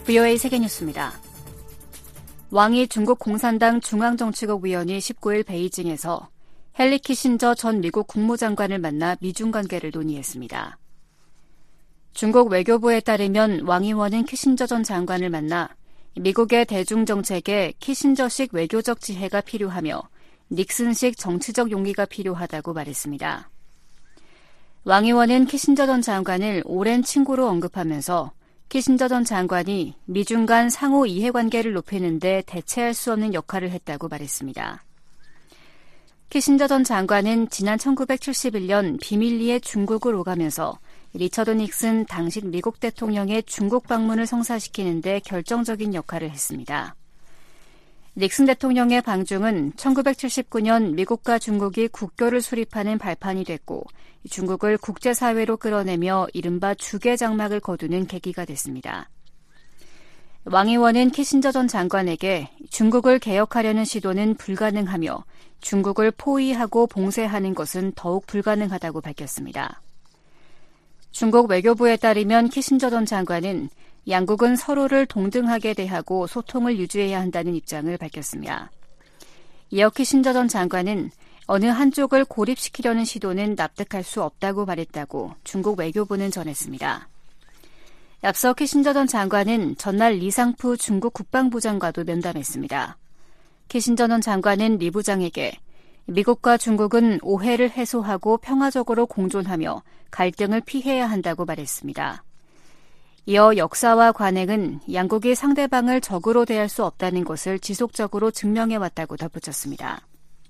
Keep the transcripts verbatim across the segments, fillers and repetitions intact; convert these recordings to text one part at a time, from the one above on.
브이오에이 세계뉴스입니다. 왕이 중국 공산당 중앙정치국 위원이 십구일 베이징에서 헨리 키신저 전 미국 국무장관을 만나 미중 관계를 논의했습니다. 중국 외교부에 따르면 왕 의원은 키신저 전 장관을 만나 미국의 대중정책에 키신저식 외교적 지혜가 필요하며 닉슨식 정치적 용기가 필요하다고 말했습니다. 왕 의원은 키신저 전 장관을 오랜 친구로 언급하면서 키신저 전 장관이 미중 간 상호 이해관계를 높이는 데 대체할 수 없는 역할을 했다고 말했습니다. 키신저 전 장관은 지난 천구백칠십일년 비밀리에 중국을 오가면서 리처드 닉슨 당시 미국 대통령의 중국 방문을 성사시키는 데 결정적인 역할을 했습니다. 닉슨 대통령의 방중은 천구백칠십구년 미국과 중국이 국교를 수립하는 발판이 됐고 중국을 국제사회로 끌어내며 이른바 주계장막을 거두는 계기가 됐습니다. 왕 의원은 키신저 전 장관에게 중국을 개혁하려는 시도는 불가능하며 중국을 포위하고 봉쇄하는 것은 더욱 불가능하다고 밝혔습니다. 중국 외교부에 따르면 키신저 전 장관은 양국은 서로를 동등하게 대하고 소통을 유지해야 한다는 입장을 밝혔습니다. 이어 키신저 전 장관은 어느 한쪽을 고립시키려는 시도는 납득할 수 없다고 말했다고 중국 외교부는 전했습니다. 앞서 키신저 전 장관은 전날 리상푸 중국 국방부장과도 면담했습니다. 키신저 전 장관은 리 부장에게 미국과 중국은 오해를 해소하고 평화적으로 공존하며 갈등을 피해야 한다고 말했습니다. 이어 역사와 관행은 양국이 상대방을 적으로 대할 수 없다는 것을 지속적으로 증명해왔다고 덧붙였습니다.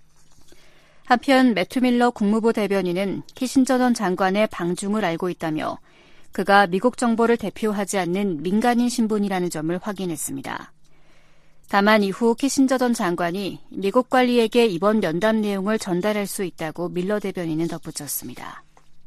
한편 매튜 밀러 국무부 대변인은 키신저 전 장관의 방중을 알고 있다며 그가 미국 정보를 대표하지 않는 민간인 신분이라는 점을 확인했습니다. 다만 이후 키신저 전 장관이 미국 관리에게 이번 면담 내용을 전달할 수 있다고 밀러 대변인은 덧붙였습니다.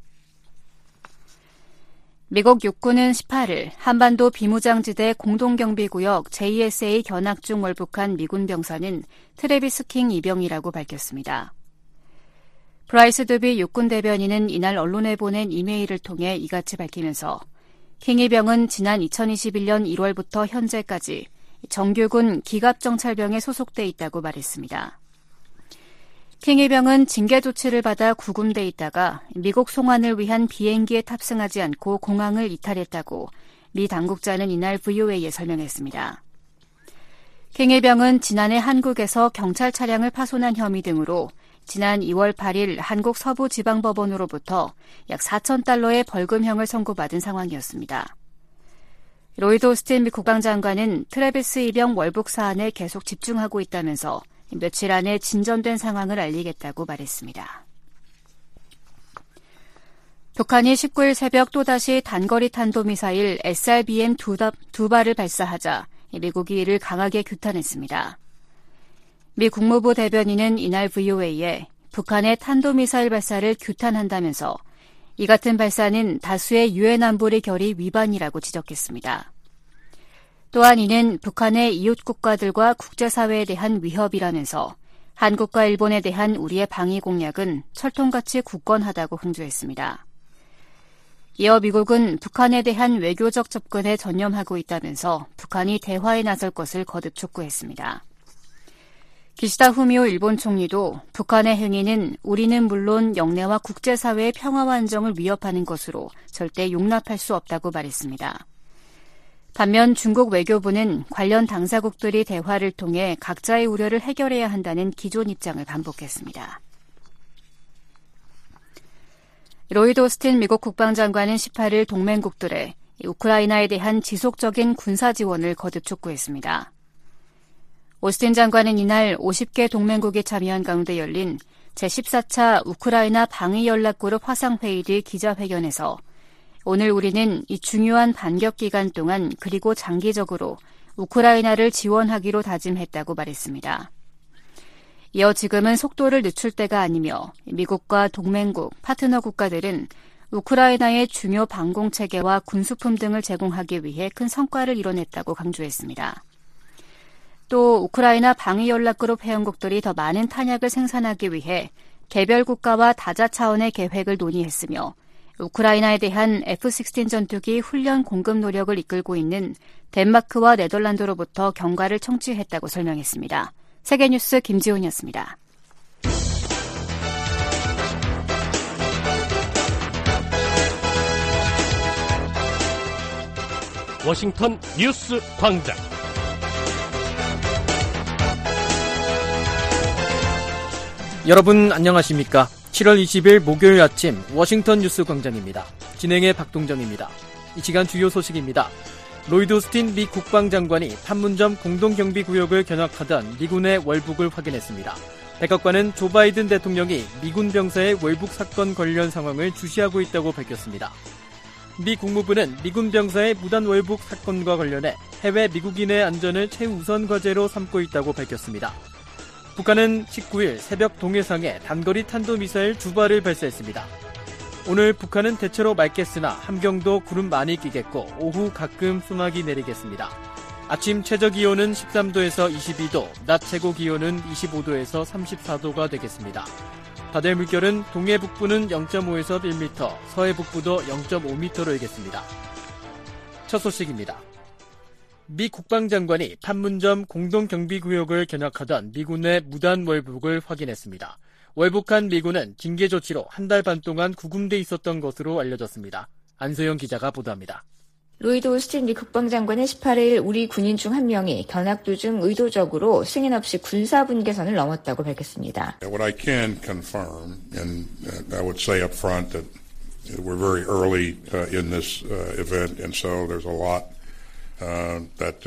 미국 육군은 십팔일 한반도 비무장지대 공동경비구역 제이에스에이 견학 중 월북한 미군 병사는 트래비스 킹 이병이라고 밝혔습니다. 브라이스 드비 육군 대변인은 이날 언론에 보낸 이메일을 통해 이같이 밝히면서 킹 이병은 지난 이천이십일년 일월부터 현재까지 정규군 기갑정찰병에 소속돼 있다고 말했습니다. 킹 이병은 징계 조치를 받아 구금돼 있다가 미국 송환을 위한 비행기에 탑승하지 않고 공항을 이탈했다고 미 당국자는 이날 브이오에이에 설명했습니다. 킹 이병은 지난해 한국에서 경찰 차량을 파손한 혐의 등으로 지난 이월 팔일 한국 서부지방법원으로부터 약 사천 달러의 벌금형을 선고받은 상황이었습니다. 로이드 오스틴 미 국방장관은 트래비스 이병 월북 사안에 계속 집중하고 있다면서 며칠 안에 진전된 상황을 알리겠다고 말했습니다. 북한이 십구일 새벽 또다시 단거리 탄도미사일 에스알비엠 두, 두 발을 발사하자 미국이 이를 강하게 규탄했습니다. 미 국무부 대변인은 이날 브이오에이에 북한의 탄도미사일 발사를 규탄한다면서 이 같은 발사는 다수의 유엔 안보리 결의 위반이라고 지적했습니다. 또한 이는 북한의 이웃 국가들과 국제사회에 대한 위협이라면서 한국과 일본에 대한 우리의 방위 공약은 철통같이 굳건하다고 강조했습니다. 이어 미국은 북한에 대한 외교적 접근에 전념하고 있다면서 북한이 대화에 나설 것을 거듭 촉구했습니다. 기시다 후미오 일본 총리도 북한의 행위는 우리는 물론 영내와 국제사회의 평화와 안정을 위협하는 것으로 절대 용납할 수 없다고 말했습니다. 반면 중국 외교부는 관련 당사국들이 대화를 통해 각자의 우려를 해결해야 한다는 기존 입장을 반복했습니다. 로이드 오스틴 미국 국방장관은 십팔일 동맹국들의 우크라이나에 대한 지속적인 군사 지원을 거듭 촉구했습니다. 오스틴 장관은 이날 오십 개 동맹국이 참여한 가운데 열린 제십사차 우크라이나 방위연락그룹 화상회의 뒤 기자회견에서 오늘 우리는 이 중요한 반격 기간 동안 그리고 장기적으로 우크라이나를 지원하기로 다짐했다고 말했습니다. 이어 지금은 속도를 늦출 때가 아니며 미국과 동맹국, 파트너 국가들은 우크라이나의 중요 방공체계와 군수품 등을 제공하기 위해 큰 성과를 이뤄냈다고 강조했습니다. 또 우크라이나 방위연락그룹 회원국들이 더 많은 탄약을 생산하기 위해 개별 국가와 다자 차원의 계획을 논의했으며 우크라이나에 대한 에프 십육 전투기 훈련 공급 노력을 이끌고 있는 덴마크와 네덜란드로부터 경과를 청취했다고 설명했습니다. 세계뉴스 김지훈이었습니다. 워싱턴 뉴스 광장. 여러분 안녕하십니까? 칠월 이십일 목요일 아침 워싱턴 뉴스 광장입니다. 진행의 박동정입니다. 이 시간 주요 소식입니다. 로이드 오스틴 미 국방장관이 판문점 공동경비구역을 견학하던 미군의 월북을 확인했습니다. 백악관은 조 바이든 대통령이 미군 병사의 월북 사건 관련 상황을 주시하고 있다고 밝혔습니다. 미 국무부는 미군 병사의 무단 월북 사건과 관련해 해외 미국인의 안전을 최우선 과제로 삼고 있다고 밝혔습니다. 북한은 십구일 새벽 동해상에 단거리 탄도미사일 두 발을 발사했습니다. 오늘 북한은 대체로 맑겠으나 함경도 구름 많이 끼겠고 오후 가끔 소나기 내리겠습니다. 아침 최저기온은 십삼도에서 이십이도, 낮 최고기온은 이십오도에서 삼십사도가 되겠습니다. 바다의 물결은 동해 북부는 영점오에서 일 미터, 서해 북부도 영점오 미터로 일겠습니다. 첫 소식입니다. 미 국방장관이 판문점 공동경비구역을 견학하던 미군의 무단 월북을 확인했습니다. 월북한 미군은 징계 조치로 한 달 반 동안 구금돼 있었던 것으로 알려졌습니다. 안소영 기자가 보도합니다. 로이드 오스틴 미 국방장관은 십팔일 우리 군인 중 한 명이 견학 도중 의도적으로 승인 없이 군사분계선을 넘었다고 밝혔습니다. What I can confirm, and I would say up front that we're very early in this event, and so there's a lot that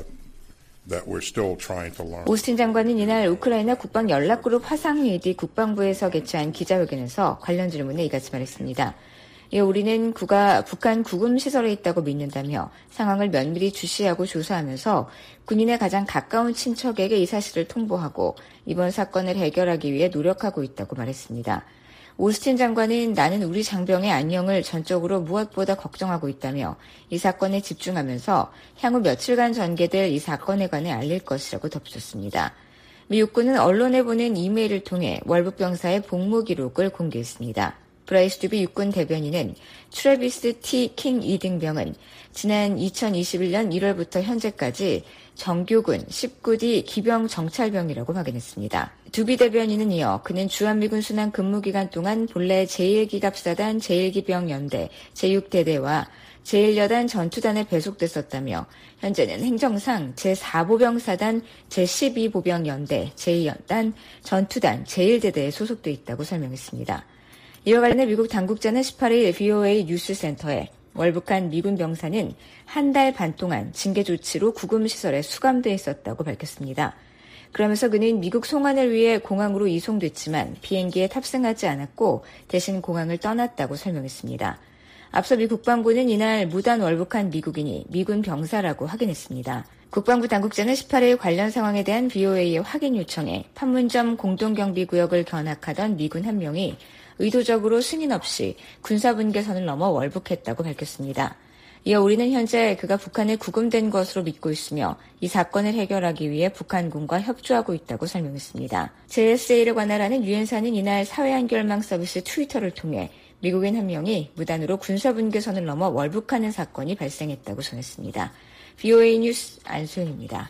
that we're still trying to learn. 오스틴 장관은 이날 우크라이나 국방연락그룹 화상회의 뒤 국방부에서 개최한 기자회견에서 관련 질문에 이같이 말했습니다. 예, 우리는 구가 북한 구금시설에 있다고 믿는다며 상황을 면밀히 주시하고 조사하면서 군인의 가장 가까운 친척에게 이 사실을 통보하고 이번 사건을 해결하기 위해 노력하고 있다고 말했습니다. 오스틴 장관은 나는 우리 장병의 안녕을 전적으로 무엇보다 걱정하고 있다며 이 사건에 집중하면서 향후 며칠간 전개될 이 사건에 관해 알릴 것이라고 덧붙였습니다. 미 육군은 언론에 보낸 이메일을 통해 월북 병사의 복무 기록을 공개했습니다. 브라이스 듀비 육군 대변인은 트래비스 T. 킹 이등병은 지난 이천이십일년 일월부터 현재까지 정규군 십구디 기병 정찰병이라고 확인했습니다. 두비 대변인은 이어 그는 주한미군 순환 근무기간 동안 본래 제일 기갑사단 제일 기병 연대 제육 대대와 제일 여단 전투단에 배속됐었다며 현재는 행정상 제사 보병사단 제십이 보병 연대 제이 여단 전투단 제일 대대에 소속돼 있다고 설명했습니다. 이와 관련해 미국 당국자는 십팔일 브이오에이 뉴스센터에 월북한 미군 병사는 한 달 반 동안 징계 조치로 구금시설에 수감돼 있었다고 밝혔습니다. 그러면서 그는 미국 송환을 위해 공항으로 이송됐지만 비행기에 탑승하지 않았고 대신 공항을 떠났다고 설명했습니다. 앞서 미 국방부는 이날 무단 월북한 미국인이 미군 병사라고 확인했습니다. 국방부 당국자는 십팔일 관련 상황에 대한 브이오에이의 확인 요청에 판문점 공동경비구역을 견학하던 미군 한 명이 의도적으로 승인 없이 군사분계선을 넘어 월북했다고 밝혔습니다. 이어 우리는 현재 그가 북한에 구금된 것으로 믿고 있으며 이 사건을 해결하기 위해 북한군과 협조하고 있다고 설명했습니다. 제에스에이를 관할하는 유엔사는 이날 사회한결망 서비스 트위터를 통해 미국인 한 명이 무단으로 군사분계선을 넘어 월북하는 사건이 발생했다고 전했습니다. 브이오에이 뉴스 안소연입니다.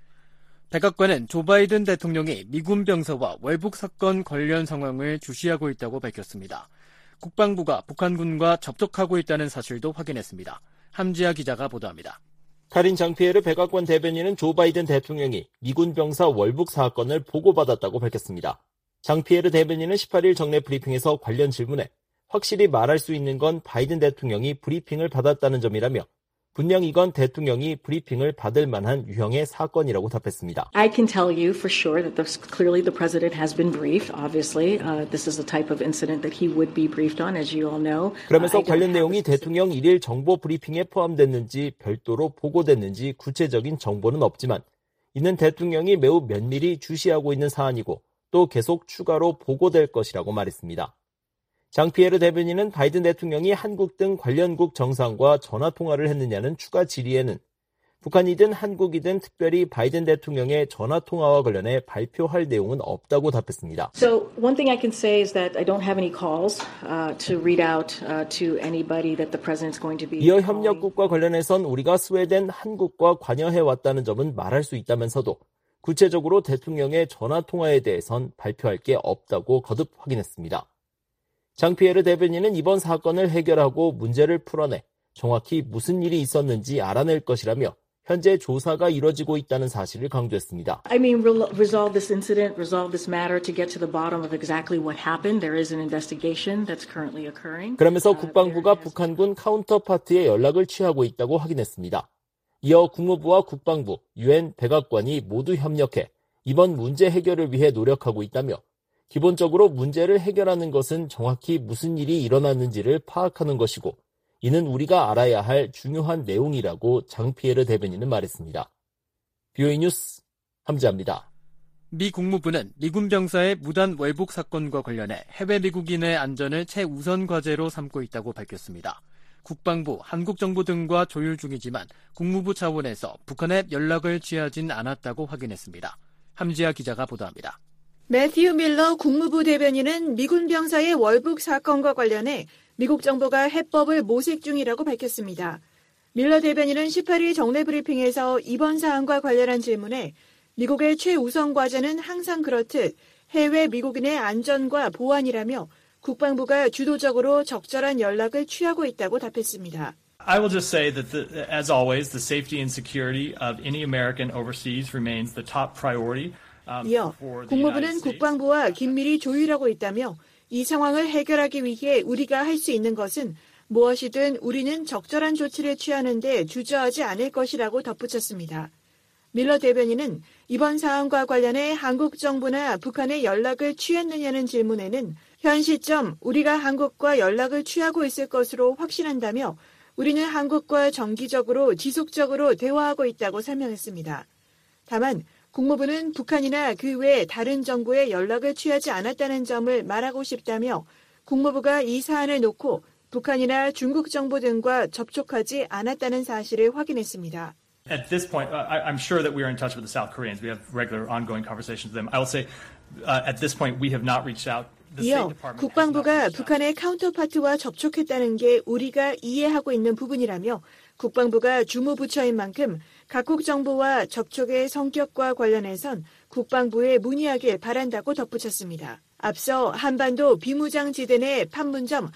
백악관은 조 바이든 대통령이 미군 병사와 월북 사건 관련 상황을 주시하고 있다고 밝혔습니다. 국방부가 북한군과 접촉하고 있다는 사실도 확인했습니다. 함지아 기자가 보도합니다. 카린 장피에르 백악관 대변인은 조 바이든 대통령이 미군 병사 월북 사건을 보고받았다고 밝혔습니다. 장피에르 대변인은 십팔일 정례 브리핑에서 관련 질문에 확실히 말할 수 있는 건 바이든 대통령이 브리핑을 받았다는 점이라며 분명 이건 대통령이 브리핑을 받을 만한 유형의 사건이라고 답했습니다. I can tell you for sure that this, clearly the president has been briefed. Obviously, uh, this is the type of incident that he would be briefed on, as you all know. 그러면서 uh, 관련 내용이 대통령 일일 정보 브리핑에 포함됐는지 별도로 보고됐는지 구체적인 정보는 없지만 이는 대통령이 매우 면밀히 주시하고 있는 사안이고 또 계속 추가로 보고될 것이라고 말했습니다. 장피에르 대변인은 바이든 대통령이 한국 등 관련국 정상과 전화통화를 했느냐는 추가 질의에는 북한이든 한국이든 특별히 바이든 대통령의 전화통화와 관련해 발표할 내용은 없다고 답했습니다. So one thing I can say is that I don't have any calls uh, to read out uh, to anybody that the president's going to be. 이어 협력국과 관련해선 우리가 스웨덴, 한국과 관여해왔다는 점은 말할 수 있다면서도 구체적으로 대통령의 전화통화에 대해선 발표할 게 없다고 거듭 확인했습니다. 장피에르 대변인은 이번 사건을 해결하고 문제를 풀어내 정확히 무슨 일이 있었는지 알아낼 것이라며 현재 조사가 이뤄지고 있다는 사실을 강조했습니다. I mean, resolve this incident, resolve this matter to get to the bottom of exactly what happened. There is an investigation that's currently occurring. 그러면서 국방부가 북한군 카운터파트에 연락을 취하고 있다고 확인했습니다. 이어 국무부와 국방부, 유엔 백악관이 모두 협력해 이번 문제 해결을 위해 노력하고 있다며 기본적으로 문제를 해결하는 것은 정확히 무슨 일이 일어났는지를 파악하는 것이고 이는 우리가 알아야 할 중요한 내용이라고 장피에르 대변인은 말했습니다. 비오이 뉴스 함지아입니다. 미 국무부는 미군 병사의 무단 월북 사건과 관련해 해외 미국인의 안전을 최우선 과제로 삼고 있다고 밝혔습니다. 국방부, 한국정부 등과 조율 중이지만 국무부 차원에서 북한의 연락을 취하진 않았다고 확인했습니다. 함지아 기자가 보도합니다. 매튜 밀러 국무부 대변인은 미군 병사의 월북 사건과 관련해 미국 정부가 해법을 모색 중이라고 밝혔습니다. 밀러 대변인은 십팔 일 정례 브리핑에서 이번 사안과 관련한 질문에 미국의 최우선 과제는 항상 그렇듯 해외 미국인의 안전과 보안이라며 국방부가 주도적으로 적절한 연락을 취하고 있다고 답했습니다. I will just say that, the, as always, the safety and security of any American overseas remains the top priority. 이어 국무부는 국방부와 긴밀히 조율하고 있다며 이 상황을 해결하기 위해 우리가 할 수 있는 것은 무엇이든 우리는 적절한 조치를 취하는 데 주저하지 않을 것이라고 덧붙였습니다. 밀러 대변인은 이번 사안과 관련해 한국 정부나 북한의 연락을 취했느냐는 질문에는 현 시점 우리가 한국과 연락을 취하고 있을 것으로 확신한다며 우리는 한국과 정기적으로 지속적으로 대화하고 있다고 설명했습니다. 다만 국무부는 북한이나 그 외 다른 정부의 연락을 취하지 않았다는 점을 말하고 싶다며 국무부가 이 사안을 놓고 북한이나 중국 정부 등과 접촉하지 않았다는 사실을 확인했습니다. At this point, I, I'm sure that we are in touch with the South Koreans. We have regular ongoing conversations with them. I will say, uh, at this point, we have not reached out. 이어 국방부가 북한의 카운터파트와 접촉했다는 게 우리가 이해하고 있는 부분이라며 국방부가 주무부처인 만큼 각국 정부와 접촉의 성격과 관련해선 국방부에 문의하길 바란다고 덧붙였습니다. 앞서 한반도 비무장지대 내 판문점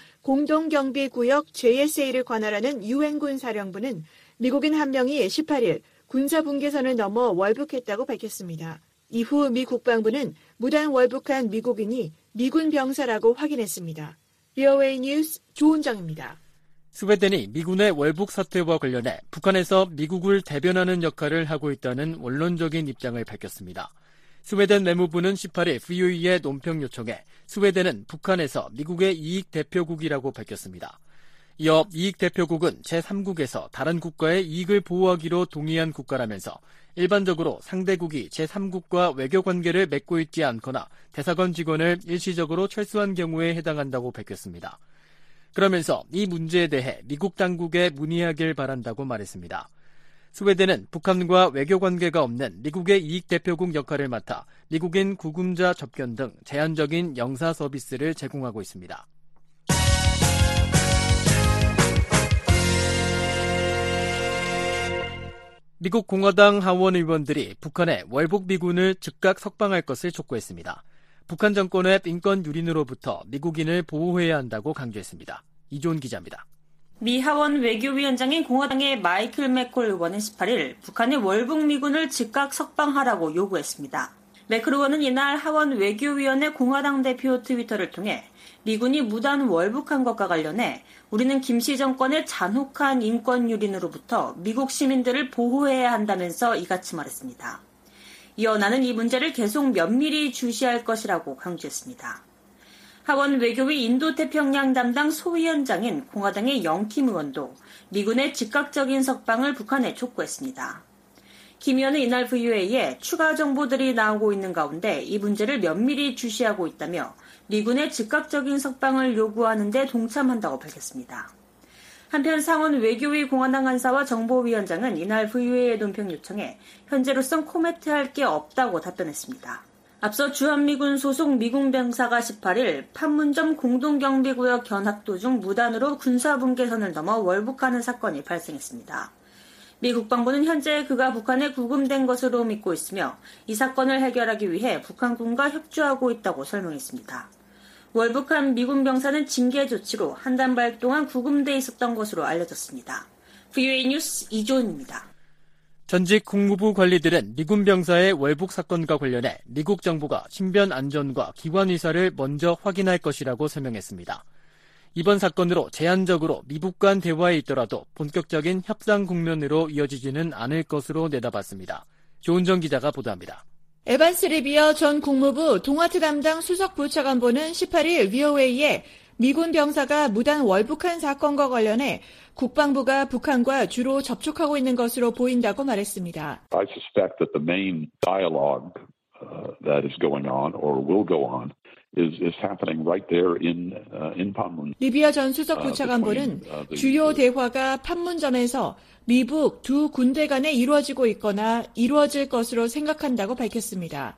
공동경비구역 제이에스에이를 관할하는 유엔군 사령부는 미국인 한 명이 십팔 일 군사분계선을 넘어 월북했다고 밝혔습니다. 이후 미 국방부는 무단 월북한 미국인이 미군 병사라고 확인했습니다. 비오에이 뉴스 조은정입니다. 스웨덴이 미군의 월북 사태와 관련해 북한에서 미국을 대변하는 역할을 하고 있다는 원론적인 입장을 밝혔습니다. 스웨덴 내무부는 십팔 일 브이오이의 논평 요청에 스웨덴은 북한에서 미국의 이익 대표국이라고 밝혔습니다. 이어 이익 대표국은 제삼국에서 다른 국가의 이익을 보호하기로 동의한 국가라면서 일반적으로 상대국이 제삼국과 외교관계를 맺고 있지 않거나 대사관 직원을 일시적으로 철수한 경우에 해당한다고 밝혔습니다. 그러면서 이 문제에 대해 미국 당국에 문의하길 바란다고 말했습니다. 스웨덴은 북한과 외교관계가 없는 미국의 이익 대표국 역할을 맡아 미국인 구금자 접견 등 제한적인 영사 서비스를 제공하고 있습니다. 미국 공화당 하원 의원들이 북한의 월북 미군을 즉각 석방할 것을 촉구했습니다. 북한 정권의 인권 유린으로부터 미국인을 보호해야 한다고 강조했습니다. 이존 기자입니다. 미 하원 외교위원장인 공화당의 마이클 맥콜 의원은 십팔 일 북한의 월북 미군을 즉각 석방하라고 요구했습니다. 맥콜 의원은 이날 하원 외교위원회 공화당 대표 트위터를 통해 미군이 무단 월북한 것과 관련해 우리는 김씨 정권의 잔혹한 인권 유린으로부터 미국 시민들을 보호해야 한다면서 이같이 말했습니다. 이어 나는 이 문제를 계속 면밀히 주시할 것이라고 강조했습니다. 하원 외교위 인도태평양 담당 소위원장인 공화당의 영킴 의원도 미군의 즉각적인 석방을 북한에 촉구했습니다. 김 의원은 이날 브이오에이에 추가 정보들이 나오고 있는 가운데 이 문제를 면밀히 주시하고 있다며 미군의 즉각적인 석방을 요구하는 데 동참한다고 밝혔습니다. 한편 상원 외교위 공화당 간사와 정보위원장은 이날 브이오에이의 논평 요청에 현재로선 코멘트할 게 없다고 답변했습니다. 앞서 주한미군 소속 미군 병사가 십팔 일 판문점 공동경비구역 견학 도중 무단으로 군사분계선을 넘어 월북하는 사건이 발생했습니다. 미 국방부는 현재 그가 북한에 구금된 것으로 믿고 있으며 이 사건을 해결하기 위해 북한군과 협조하고 있다고 설명했습니다. 월북한 미군 병사는 징계 조치로 한 달 반 동안 구금돼 있었던 것으로 알려졌습니다. 브이오에이 뉴스 이조은입니다. 전직 국무부 관리들은 미군 병사의 월북 사건과 관련해 미국 정부가 신변 안전과 기관 의사를 먼저 확인할 것이라고 설명했습니다. 이번 사건으로 제한적으로 미국 간 대화에 있더라도 본격적인 협상 국면으로 이어지지는 않을 것으로 내다봤습니다. 조은정 기자가 보도합니다. 에반스 리비어 전 국무부 동아트 담당 수석 부차관보는 십팔 일 브이오에이에 미군 병사가 무단 월북한 사건과 관련해 국방부가 북한과 주로 접촉하고 있는 것으로 보인다고 말했습니다. I suspect that the main dialogue uh, that is going on or will go on is is happening right there in uh, in Panmunjom. 리비어 전 수석 부차관보는 주요 대화가 판문점에서 미북 두 군대 간에 이루어지고 있거나 이루어질 것으로 생각한다고 밝혔습니다.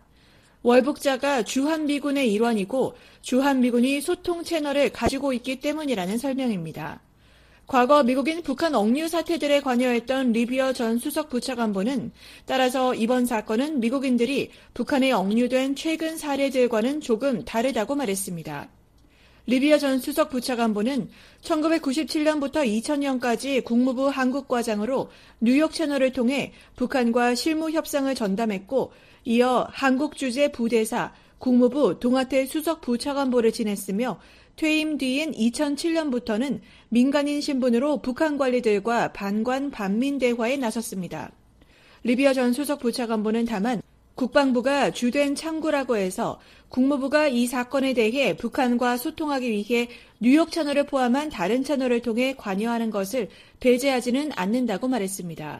월북자가 주한미군의 일원이고 주한미군이 소통 채널을 가지고 있기 때문이라는 설명입니다. 과거 미국인 북한 억류 사태들에 관여했던 리비어 전 수석 부차관보는 따라서 이번 사건은 미국인들이 북한에 억류된 최근 사례들과는 조금 다르다고 말했습니다. 리비어 전 수석 부차관보는 천구백구십칠 년부터 이천 년까지 국무부 한국과장으로 뉴욕 채널을 통해 북한과 실무 협상을 전담했고 이어 한국 주재 부대사, 국무부 동아태 수석 부차관보를 지냈으며 퇴임 뒤인 이천칠 년부터는 민간인 신분으로 북한 관리들과 반관 반민 대화에 나섰습니다. 리비어 전 수석 부차관보는 다만 국방부가 주된 창구라고 해서 국무부가 이 사건에 대해 북한과 소통하기 위해 뉴욕 채널을 포함한 다른 채널을 통해 관여하는 것을 배제하지는 않는다고 말했습니다.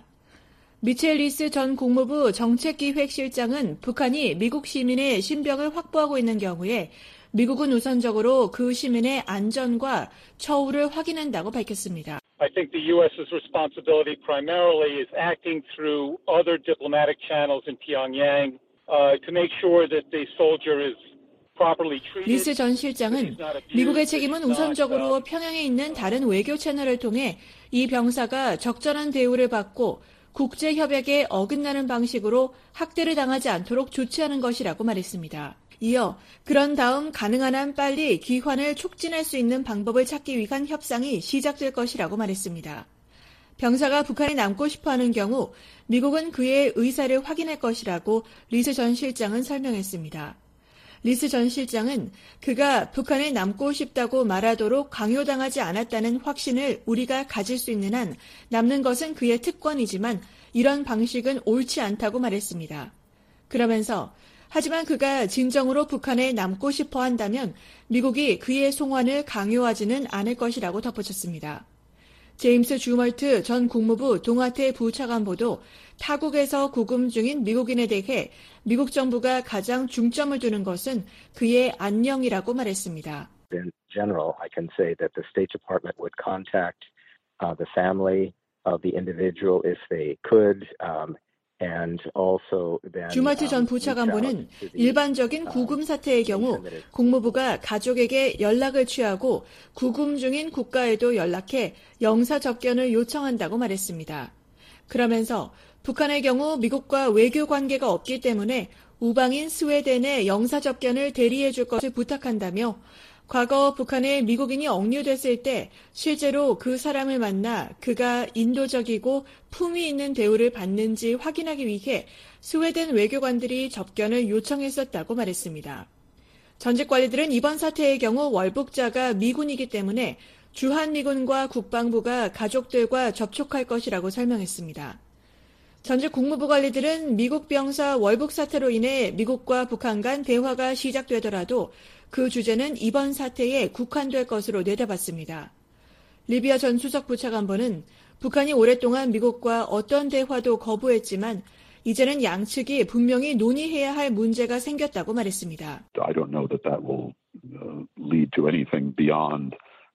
미첼 리스 전 국무부 정책기획실장은 북한이 미국 시민의 신병을 확보하고 있는 경우에 미국은 우선적으로 그 시민의 안전과 처우를 확인한다고 밝혔습니다. I think the U S's responsibility primarily is acting through other diplomatic channels in Pyongyang uh, to make sure that the soldier is properly treated. 리스 전 실장은 미국의 책임은 우선적으로 평양에 있는 다른 외교 채널을 통해 이 병사가 적절한 대우를 받고 국제 협약에 어긋나는 방식으로 학대를 당하지 않도록 조치하는 것이라고 말했습니다. 이어 그런 다음 가능한 한 빨리 귀환을 촉진할 수 있는 방법을 찾기 위한 협상이 시작될 것이라고 말했습니다. 병사가 북한에 남고 싶어하는 경우 미국은 그의 의사를 확인할 것이라고 리스 전 실장은 설명했습니다. 리스 전 실장은 그가 북한에 남고 싶다고 말하도록 강요당하지 않았다는 확신을 우리가 가질 수 있는 한 남는 것은 그의 특권이지만 이런 방식은 옳지 않다고 말했습니다. 그러면서 하지만 그가 진정으로 북한에 남고 싶어 한다면 미국이 그의 송환을 강요하지는 않을 것이라고 덧붙였습니다. 제임스 주멀트 전 국무부 동아태 부차관보도 타국에서 구금 중인 미국인에 대해 미국 정부가 가장 중점을 두는 것은 그의 안녕이라고 말했습니다. In general, I can say that the State Department would contact uh, the family of the individual if they could. Um, 주멀트 전 부차관보는 일반적인 구금 사태의 경우 국무부가 가족에게 연락을 취하고 구금 중인 국가에도 연락해 영사 접견을 요청한다고 말했습니다. 그러면서 북한의 경우 미국과 외교 관계가 없기 때문에 우방인 스웨덴에 영사 접견을 대리해 줄 것을 부탁한다며 과거 북한에 미국인이 억류됐을 때 실제로 그 사람을 만나 그가 인도적이고 품위 있는 대우를 받는지 확인하기 위해 스웨덴 외교관들이 접견을 요청했었다고 말했습니다. 전직 관리들은 이번 사태의 경우 월북자가 미군이기 때문에 주한미군과 국방부가 가족들과 접촉할 것이라고 설명했습니다. 전직 국무부 관리들은 미국 병사 월북 사태로 인해 미국과 북한 간 대화가 시작되더라도 그 주제는 이번 사태에 국한될 것으로 내다봤습니다. 리비아 전 수석 부차관보는 북한이 오랫동안 미국과 어떤 대화도 거부했지만 이제는 양측이 분명히 논의해야 할 문제가 생겼다고 말했습니다. I don't know that that will lead to anything beyond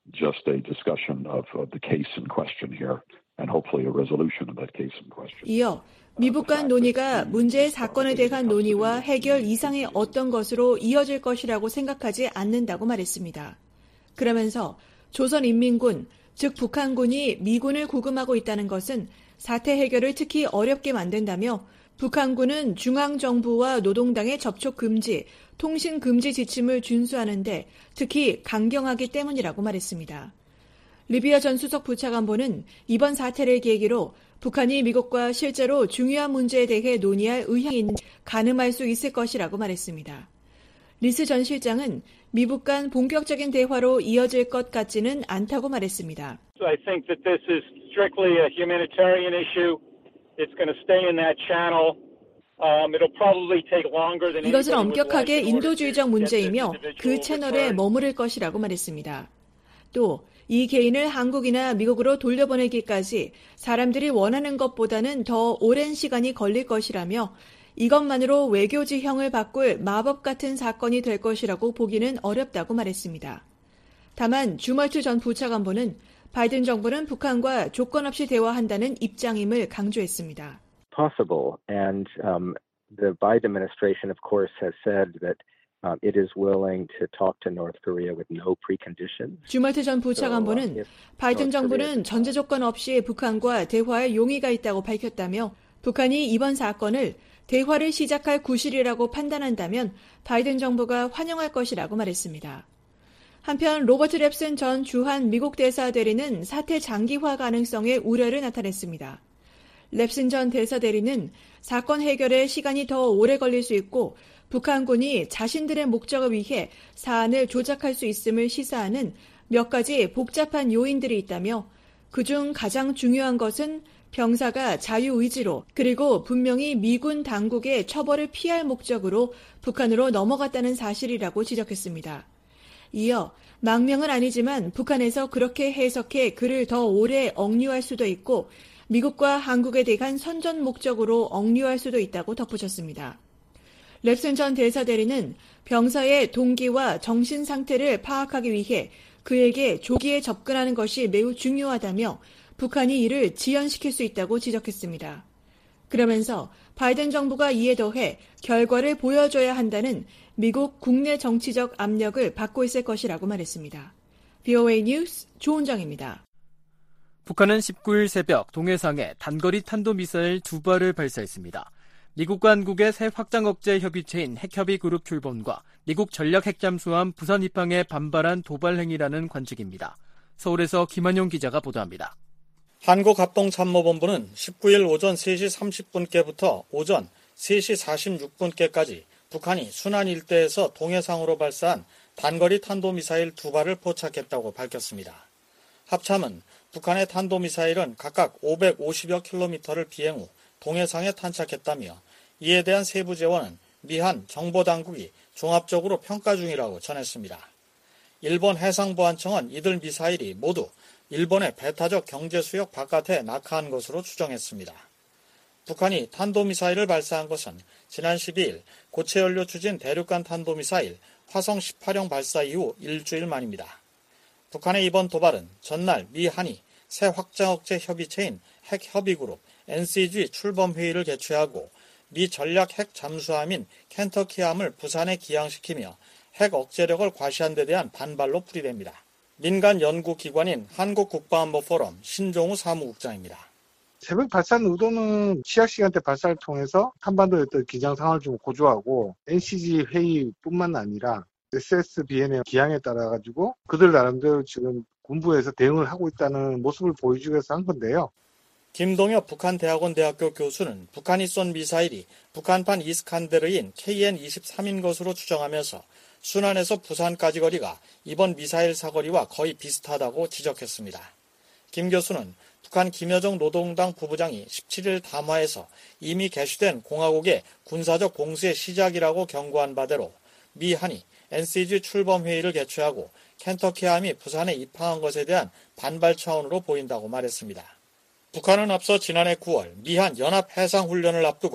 just a discussion of, of the case in question here, and hopefully a resolution of that case in question. 이어 미북 간 논의가 문제의 사건에 대한 논의와 해결 이상의 어떤 것으로 이어질 것이라고 생각하지 않는다고 말했습니다. 그러면서 조선인민군, 즉 북한군이 미군을 구금하고 있다는 것은 사태 해결을 특히 어렵게 만든다며 북한군은 중앙정부와 노동당의 접촉 금지, 통신 금지 지침을 준수하는데 특히 강경하기 때문이라고 말했습니다. 리비아 전 수석 부차관보는 이번 사태를 계기로 북한이 미국과 실제로 중요한 문제에 대해 논의할 의향이 있는지 가늠할 수 있을 것이라고 말했습니다. 리스 전 실장은 미북 간 본격적인 대화로 이어질 것 같지는 않다고 말했습니다. I think that this is strictly a humanitarian issue. It's going to stay in that channel. Um, it'll probably take longer than 이것은 엄격하게 인도주의적 문제이며 그 채널에 머무를 것이라고 말했습니다. 또 이 개인을 한국이나 미국으로 돌려보내기까지 사람들이 원하는 것보다는 더 오랜 시간이 걸릴 것이라며 이것만으로 외교 지형을 바꿀 마법 같은 사건이 될 것이라고 보기는 어렵다고 말했습니다. 다만 주멀트 전 부차관보는 바이든 정부는 북한과 조건 없이 대화한다는 입장임을 강조했습니다. Possible, and um, the Biden administration, of course, has said that um, it is willing to talk to North Korea with no preconditions. 주멀트 전 부차관보는 so, 바이든 정부는 전제 조건 없이 북한과 대화할 용의가 있다고 밝혔다며 북한이 이번 사건을 대화를 시작할 구실이라고 판단한다면 바이든 정부가 환영할 것이라고 말했습니다. 한편 로버트 랩슨 전 주한 미국 대사 대리는 사태 장기화 가능성에 우려를 나타냈습니다. 랩슨 전 대사 대리는 사건 해결에 시간이 더 오래 걸릴 수 있고 북한군이 자신들의 목적을 위해 사안을 조작할 수 있음을 시사하는 몇 가지 복잡한 요인들이 있다며 그중 가장 중요한 것은 병사가 자유의지로 그리고 분명히 미군 당국의 처벌을 피할 목적으로 북한으로 넘어갔다는 사실이라고 지적했습니다. 이어 망명은 아니지만 북한에서 그렇게 해석해 그를 더 오래 억류할 수도 있고 미국과 한국에 대한 선전 목적으로 억류할 수도 있다고 덧붙였습니다. 랩슨 전 대사 대리는 병사의 동기와 정신 상태를 파악하기 위해 그에게 조기에 접근하는 것이 매우 중요하다며 북한이 이를 지연시킬 수 있다고 지적했습니다. 그러면서 바이든 정부가 이에 더해 결과를 보여줘야 한다는 미국 국내 정치적 압력을 받고 있을 것이라고 말했습니다. 브이오에이 뉴스 조은정입니다. 북한은 십구일 새벽 동해상에 단거리 탄도미사일 두 발을 발사했습니다. 미국과 한국의 새 확장 억제 협의체인 핵협의 그룹 출범과 미국 전략 핵잠수함 부산 입항에 반발한 도발 행위라는 관측입니다. 서울에서 김한용 기자가 보도합니다. 한국합동참모본부는 십구일 오전 세시 삼십분께부터 오전 세시 사십육분께까지 북한이 순안 일대에서 동해상으로 발사한 단거리 탄도미사일 두 발을 포착했다고 밝혔습니다. 합참은 북한의 탄도미사일은 각각 오백오십여 킬로미터를 비행 후 동해상에 탄착했다며 이에 대한 세부 재원은 미한 정보당국이 종합적으로 평가 중이라고 전했습니다. 일본 해상보안청은 이들 미사일이 모두 일본의 배타적 경제수역 바깥에 낙하한 것으로 추정했습니다. 북한이 탄도미사일을 발사한 것은 지난 십이일 고체연료 추진 대륙간 탄도미사일 화성 십팔형 발사 이후 일주일 만입니다. 북한의 이번 도발은 전날 미 한이 새 확장억제 협의체인 핵협의그룹 엔씨지 출범회의를 개최하고 미 전략 핵 잠수함인 켄터키함을 부산에 기항시키며 핵 억제력을 과시한 데 대한 반발로 풀이됩니다. 민간 연구기관인 한국국방안보포럼 신종우 사무국장입니다. 새벽 발사한 의도는 취약 시간대 발사를 통해서 한반도의 어떤 기장 상황을 좀 고조하고 엔씨지 회의뿐만 아니라 에스에스비엔의 기항에 따라 가지고 그들 나름대로 지금 군부에서 대응을 하고 있다는 모습을 보여주기 위해서 한 건데요. 김동엽 북한대학원 대학교 교수는 북한이 쏜 미사일이 북한판 이스칸데르인 케이엔 이십삼인 것으로 추정하면서 순안에서 부산까지 거리가 이번 미사일 사거리와 거의 비슷하다고 지적했습니다. 김 교수는 북한 김여정 노동당 부부장이 십칠일 담화에서 이미 개시된 공화국의 군사적 공수의 시작이라고 경고한 바대로 미 한이 엔씨지 출범 회의를 개최하고 켄터키함이 부산에 입항한 것에 대한 반발 차원으로 보인다고 말했습니다. 북한은 앞서 지난해 구월 미한 연합해상훈련을 앞두고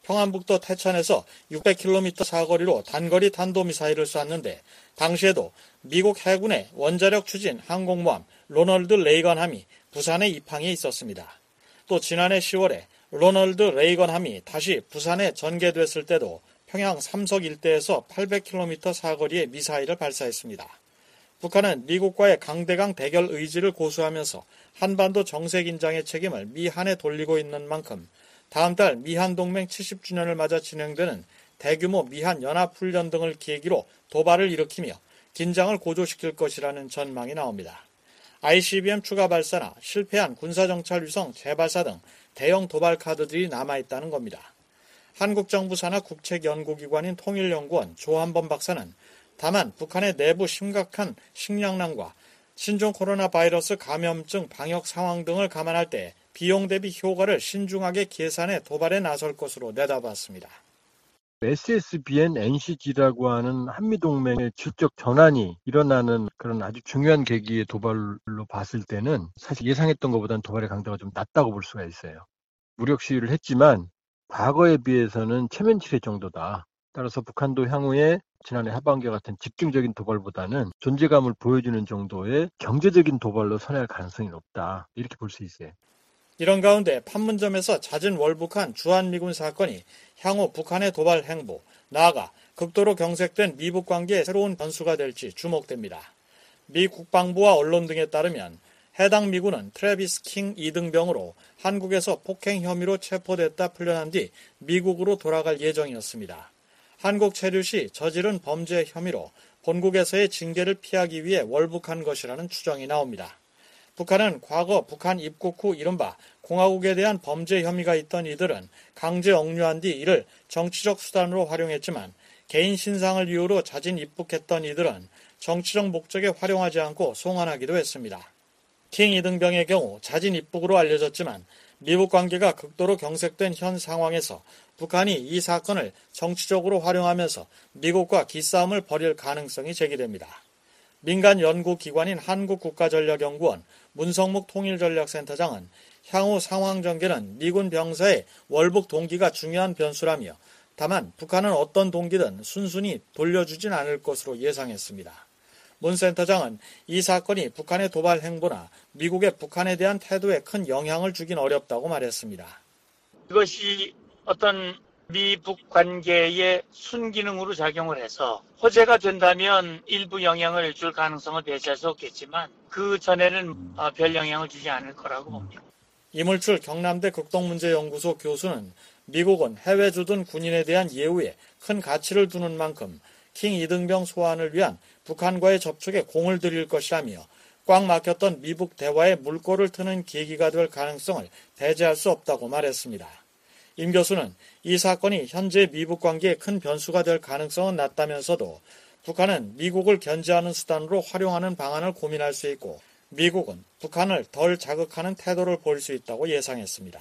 평안북도 태천에서 육백 킬로미터 사거리로 단거리 탄도미사일을 쐈는데 당시에도 미국 해군의 원자력 추진 항공모함 로널드 레이건함이 부산에 입항해 있었습니다. 또 지난해 시월에 로널드 레이건함이 다시 부산에 전개됐을 때도 평양 삼석 일대에서 팔백 킬로미터 사거리의 미사일을 발사했습니다. 북한은 미국과의 강대강 대결 의지를 고수하면서 한반도 정세 긴장의 책임을 미한에 돌리고 있는 만큼 다음 달 미한동맹 칠십 주년을 맞아 진행되는 대규모 미한연합훈련 등을 계기로 도발을 일으키며 긴장을 고조시킬 것이라는 전망이 나옵니다. 아이씨비엠 추가 발사나 실패한 군사정찰위성 재발사 등 대형 도발 카드들이 남아있다는 겁니다. 한국정부 산하 국책연구기관인 통일연구원 조한범 박사는 다만 북한의 내부 심각한 식량난과 신종 코로나 바이러스 감염증 방역 상황 등을 감안할 때 비용 대비 효과를 신중하게 계산해 도발에 나설 것으로 내다봤습니다. 에스에스비엔 엔씨지라고 하는 한미동맹의 질적 전환이 일어나는 그런 아주 중요한 계기의 도발로 봤을 때는 사실 예상했던 것보다는 도발의 강도가 좀 낮다고 볼 수가 있어요. 무력 시위를 했지만 과거에 비해서는 체면치레 정도다. 따라서 북한도 향후에 지난해 하반기와 같은 집중적인 도발보다는 존재감을 보여주는 정도의 경제적인 도발로 선회할 가능성이 높다. 이렇게 볼 수 있어요. 이런 가운데 판문점에서 잦은 월북한 주한미군 사건이 향후 북한의 도발 행보, 나아가 극도로 경색된 미북 관계의 새로운 변수가 될지 주목됩니다. 미 국방부와 언론 등에 따르면 해당 미군은 트래비스 킹 이등병으로 한국에서 폭행 혐의로 체포됐다 풀려난 뒤 미국으로 돌아갈 예정이었습니다. 한국 체류 시 저지른 범죄 혐의로 본국에서의 징계를 피하기 위해 월북한 것이라는 추정이 나옵니다. 북한은 과거 북한 입국 후 이른바 공화국에 대한 범죄 혐의가 있던 이들은 강제 억류한 뒤 이를 정치적 수단으로 활용했지만 개인 신상을 이유로 자진 입국했던 이들은 정치적 목적에 활용하지 않고 송환하기도 했습니다. 킹 이등병의 경우 자진 입국으로 알려졌지만 미북 관계가 극도로 경색된 현 상황에서 북한이 이 사건을 정치적으로 활용하면서 미국과 기싸움을 벌일 가능성이 제기됩니다. 민간 연구기관인 한국국가전략연구원 문성묵 통일전략센터장은 향후 상황 전개는 미군 병사의 월북 동기가 중요한 변수라며 다만 북한은 어떤 동기든 순순히 돌려주진 않을 것으로 예상했습니다. 문 센터장은 이 사건이 북한의 도발 행보나 미국의 북한에 대한 태도에 큰 영향을 주긴 어렵다고 말했습니다. 그것이 어떤 미북 관계의 순기능으로 작용을 해서 호재가 된다면 일부 영향을 줄 가능성을 배제할 수 없겠지만 그 전에는 별 영향을 주지 않을 거라고 봅니다. 이물출 경남대 극동문제연구소 교수는 미국은 해외 주둔 군인에 대한 예우에 큰 가치를 두는 만큼 킹 이등병 소환을 위한 북한과의 접촉에 공을 들일 것이라며 꽉 막혔던 미북 대화에 물꼬를 트는 계기가 될 가능성을 배제할 수 없다고 말했습니다. 임 교수는 이 사건이 현재 미북 관계에 큰 변수가 될 가능성은 낮다면서도 북한은 미국을 견제하는 수단으로 활용하는 방안을 고민할 수 있고 미국은 북한을 덜 자극하는 태도를 보일 수 있다고 예상했습니다.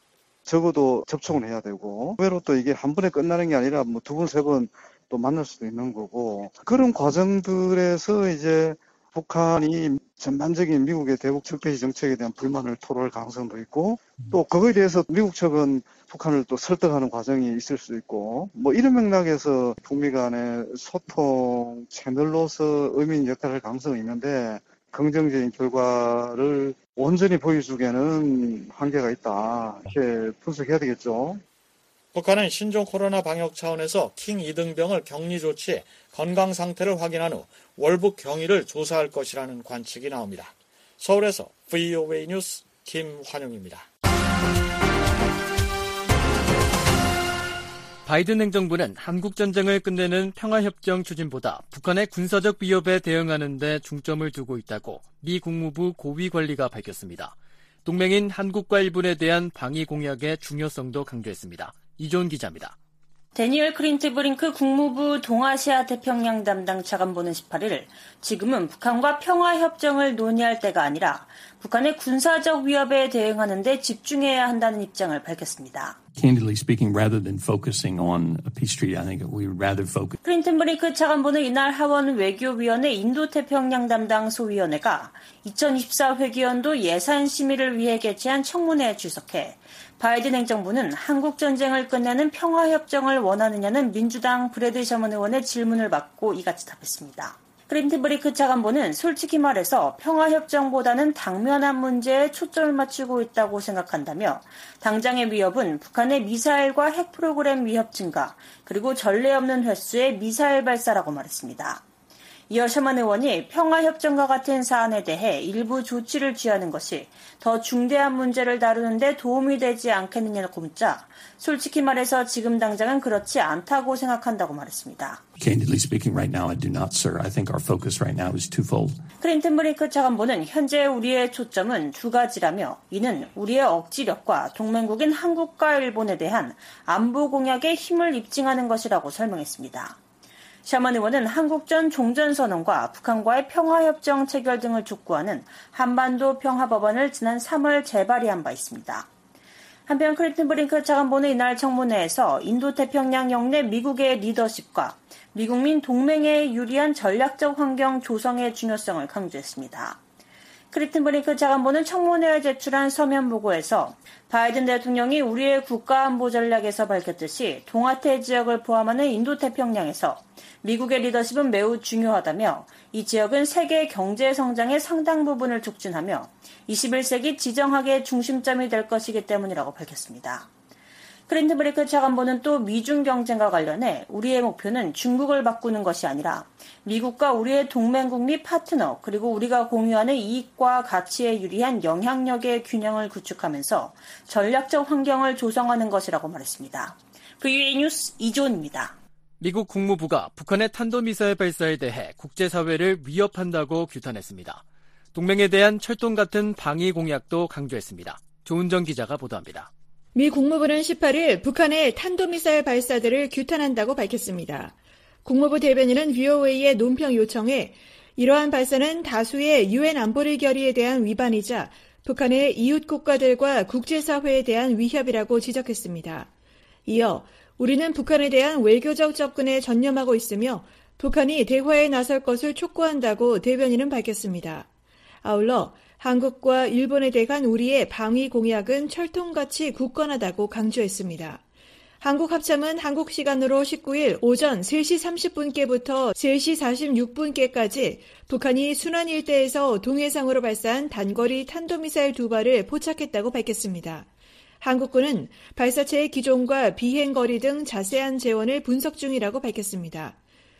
적어도 접촉은 해야 되고 의외로 또 이게 한 번에 끝나는 게 아니라 뭐 두 번, 세 번 또 만날 수도 있는 거고 그런 과정들에서 이제 북한이 전반적인 미국의 대북 적폐시 정책에 대한 불만을 토로할 가능성도 있고 또 그거에 대해서 미국 측은 북한을 또 설득하는 과정이 있을 수 있고 뭐 이런 맥락에서 북미 간의 소통 채널로서 의미 있는 역할을 할 가능성이 있는데 긍정적인 결과를 온전히 보여주기에는 한계가 있다. 이렇게 분석해야 되겠죠. 북한은 신종 코로나 방역 차원에서 킹 이등병을 격리 조치해 건강 상태를 확인한 후 월북 경위를 조사할 것이라는 관측이 나옵니다. 서울에서 브이오에이 뉴스 김환영입니다. 바이든 행정부는 한국전쟁을 끝내는 평화협정 추진보다 북한의 군사적 위협에 대응하는 데 중점을 두고 있다고 미 국무부 고위 관리가 밝혔습니다. 동맹인 한국과 일본에 대한 방위 공약의 중요성도 강조했습니다. 이존 기자입니다. 데니얼 클린트 브링크 국무부 동아시아 태평양 담당 차관보는 십팔 일 지금은 북한과 평화협정을 논의할 때가 아니라 북한의 군사적 위협에 대응하는 데 집중해야 한다는 입장을 밝혔습니다. Candidly speaking, rather than focusing on a peace treaty, I think we would rather focus. 클린턴 브링크 차관보는 이날 하원 외교위원회 인도태평양 담당 소위원회가 이천이십사 회기연도 예산 심의를 위해 개최한 청문회에 출석해 바이든 행정부는 한국 전쟁을 끝내는 평화협정을 원하느냐는 민주당 브래드 셔먼 의원의 질문을 받고 이같이 답했습니다. 클린턴 브링크 차관보는 솔직히 말해서 평화협정보다는 당면한 문제에 초점을 맞추고 있다고 생각한다며 당장의 위협은 북한의 미사일과 핵 프로그램 위협 증가 그리고 전례 없는 횟수의 미사일 발사라고 말했습니다. 이어 셔먼 의원이 평화협정과 같은 사안에 대해 일부 조치를 취하는 것이 더 중대한 문제를 다루는 데 도움이 되지 않겠느냐고 묻자 솔직히 말해서 지금 당장은 그렇지 않다고 생각한다고 말했습니다. Candidly speaking, right now I do not, sir. I think our focus right now is twofold. 클린턴 브링크 차관보는 현재 우리의 초점은 두 가지라며 이는 우리의 억지력과 동맹국인 한국과 일본에 대한 안보 공약에 힘을 입증하는 것이라고 설명했습니다. 셔먼 의원은 한국전 종전선언과 북한과의 평화협정 체결 등을 촉구하는 한반도 평화법안을 지난 삼월 재발의한 바 있습니다. 한편 클린턴 브링크 차관보는 이날 청문회에서 인도태평양 영내 미국의 리더십과 미국 민 동맹에 유리한 전략적 환경 조성의 중요성을 강조했습니다. 클린턴 브링크 차관보는 청문회에 제출한 서면 보고에서 바이든 대통령이 우리의 국가안보 전략에서 밝혔듯이 동아태 지역을 포함하는 인도태평양에서 미국의 리더십은 매우 중요하다며 이 지역은 세계 경제 성장의 상당 부분을 촉진하며 이십일 세기 지정학의 중심점이 될 것이기 때문이라고 밝혔습니다. 클린턴 브링크 차관보는 또 미중 경쟁과 관련해 우리의 목표는 중국을 바꾸는 것이 아니라 미국과 우리의 동맹국 및 파트너 그리고 우리가 공유하는 이익과 가치에 유리한 영향력의 균형을 구축하면서 전략적 환경을 조성하는 것이라고 말했습니다. 브이오에이 뉴스 이조은입니다. 미국 국무부가 북한의 탄도미사일 발사에 대해 국제사회를 위협한다고 규탄했습니다. 동맹에 대한 철동 같은 방위 공약도 강조했습니다. 조은정 기자가 보도합니다. 미 국무부는 십팔 일 북한의 탄도미사일 발사들을 규탄한다고 밝혔습니다. 국무부 대변인은 브이오에이의 논평 요청에 이러한 발사는 다수의 유엔 안보리 결의에 대한 위반이자 북한의 이웃 국가들과 국제사회에 대한 위협이라고 지적했습니다. 이어 우리는 북한에 대한 외교적 접근에 전념하고 있으며 북한이 대화에 나설 것을 촉구한다고 대변인은 밝혔습니다. 아울러 한국과 일본에 대한 우리의 방위 공약은 철통같이 굳건하다고 강조했습니다. 한국 합참은 한국 시간으로 십구 일 오전 세 시 삼십 분께부터 세 시 사십육 분께까지 북한이 순안 일대에서 동해상으로 발사한 단거리 탄도미사일 두 발을 포착했다고 밝혔습니다. 한국군은 발사체의 기종과 비행거리 등 자세한 재원을 분석 중이라고 밝혔습니다.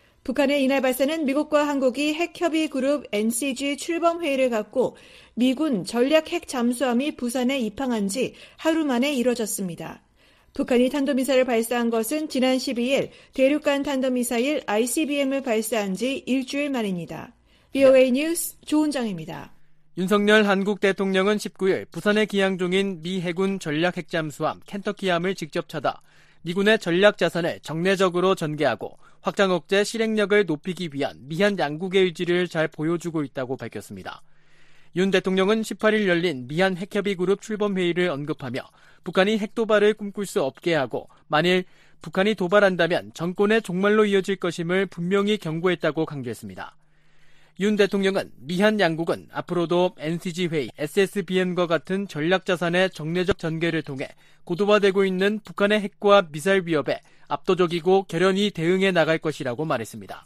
북한의 이날 발사는 미국과 한국이 핵협의 그룹 엔씨지 출범 회의를 갖고 미군 전략 핵 잠수함이 부산에 입항한 지 하루 만에 이뤄졌습니다. 북한이 탄도미사일을 발사한 것은 지난 십이 일 대륙간 탄도미사일 아이씨비엠을 발사한 지 일주일 만입니다. 브이오에이 뉴스 조은정입니다. 윤석열 한국 대통령은 십구 일 부산에 기항 중인 미 해군 전략 핵잠수함 켄터키함을 직접 찾아 미군의 전략 자산을 정례적으로 전개하고 확장 억제 실행력을 높이기 위한 미한 양국의 의지를 잘 보여주고 있다고 밝혔습니다. 윤 대통령은 십팔 일 열린 미한 핵협의 그룹 출범 회의를 언급하며 북한이 핵도발을 꿈꿀 수 없게 하고 만일 북한이 도발한다면 정권의 종말로 이어질 것임을 분명히 경고했다고 강조했습니다. 윤 대통령은 미한 양국은 앞으로도 엔씨지 회의, 에스에스비엠과 같은 전략자산의 정례적 전개를 통해 고도화되고 있는 북한의 핵과 미사일 위협에 압도적이고 결연히 대응해 나갈 것이라고 말했습니다.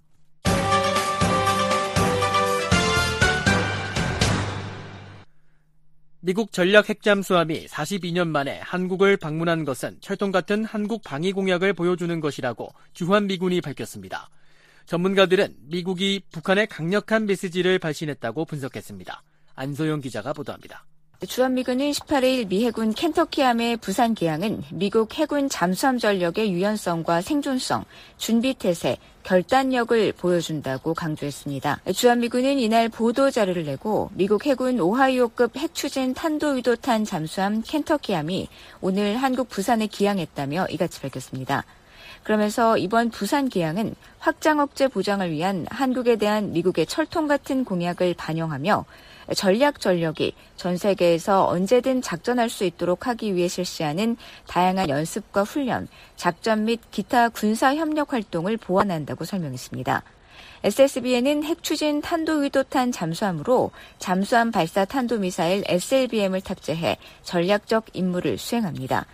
미국 전략 핵잠수함이 사십이 년 만에 한국을 방문한 것은 철통 같은 한국 방위 공약을 보여주는 것이라고 주한미군이 밝혔습니다. 전문가들은 미국이 북한에 강력한 메시지를 발신했다고 분석했습니다. 안소영 기자가 보도합니다. 주한미군은 십팔 일 미 해군 켄터키함의 부산 기항은 미국 해군 잠수함 전력의 유연성과 생존성, 준비태세, 결단력을 보여준다고 강조했습니다. 주한미군은 이날 보도자료를 내고 미국 해군 오하이오급 핵추진 탄도유도탄 잠수함 켄터키함이 오늘 한국 부산에 기항했다며 이같이 밝혔습니다. 그러면서 이번 부산 기항은 확장 억제 보장을 위한 한국에 대한 미국의 철통 같은 공약을 반영하며 전략 전력이 전 세계에서 언제든 작전할 수 있도록 하기 위해 실시하는 다양한 연습과 훈련, 작전 및 기타 군사 협력 활동을 보완한다고 설명했습니다. 에스에스비엔은 핵추진 탄도의도탄 잠수함으로 잠수함 발사 탄도미사일 에스엘비엠을 탑재해 전략적 임무를 수행합니다.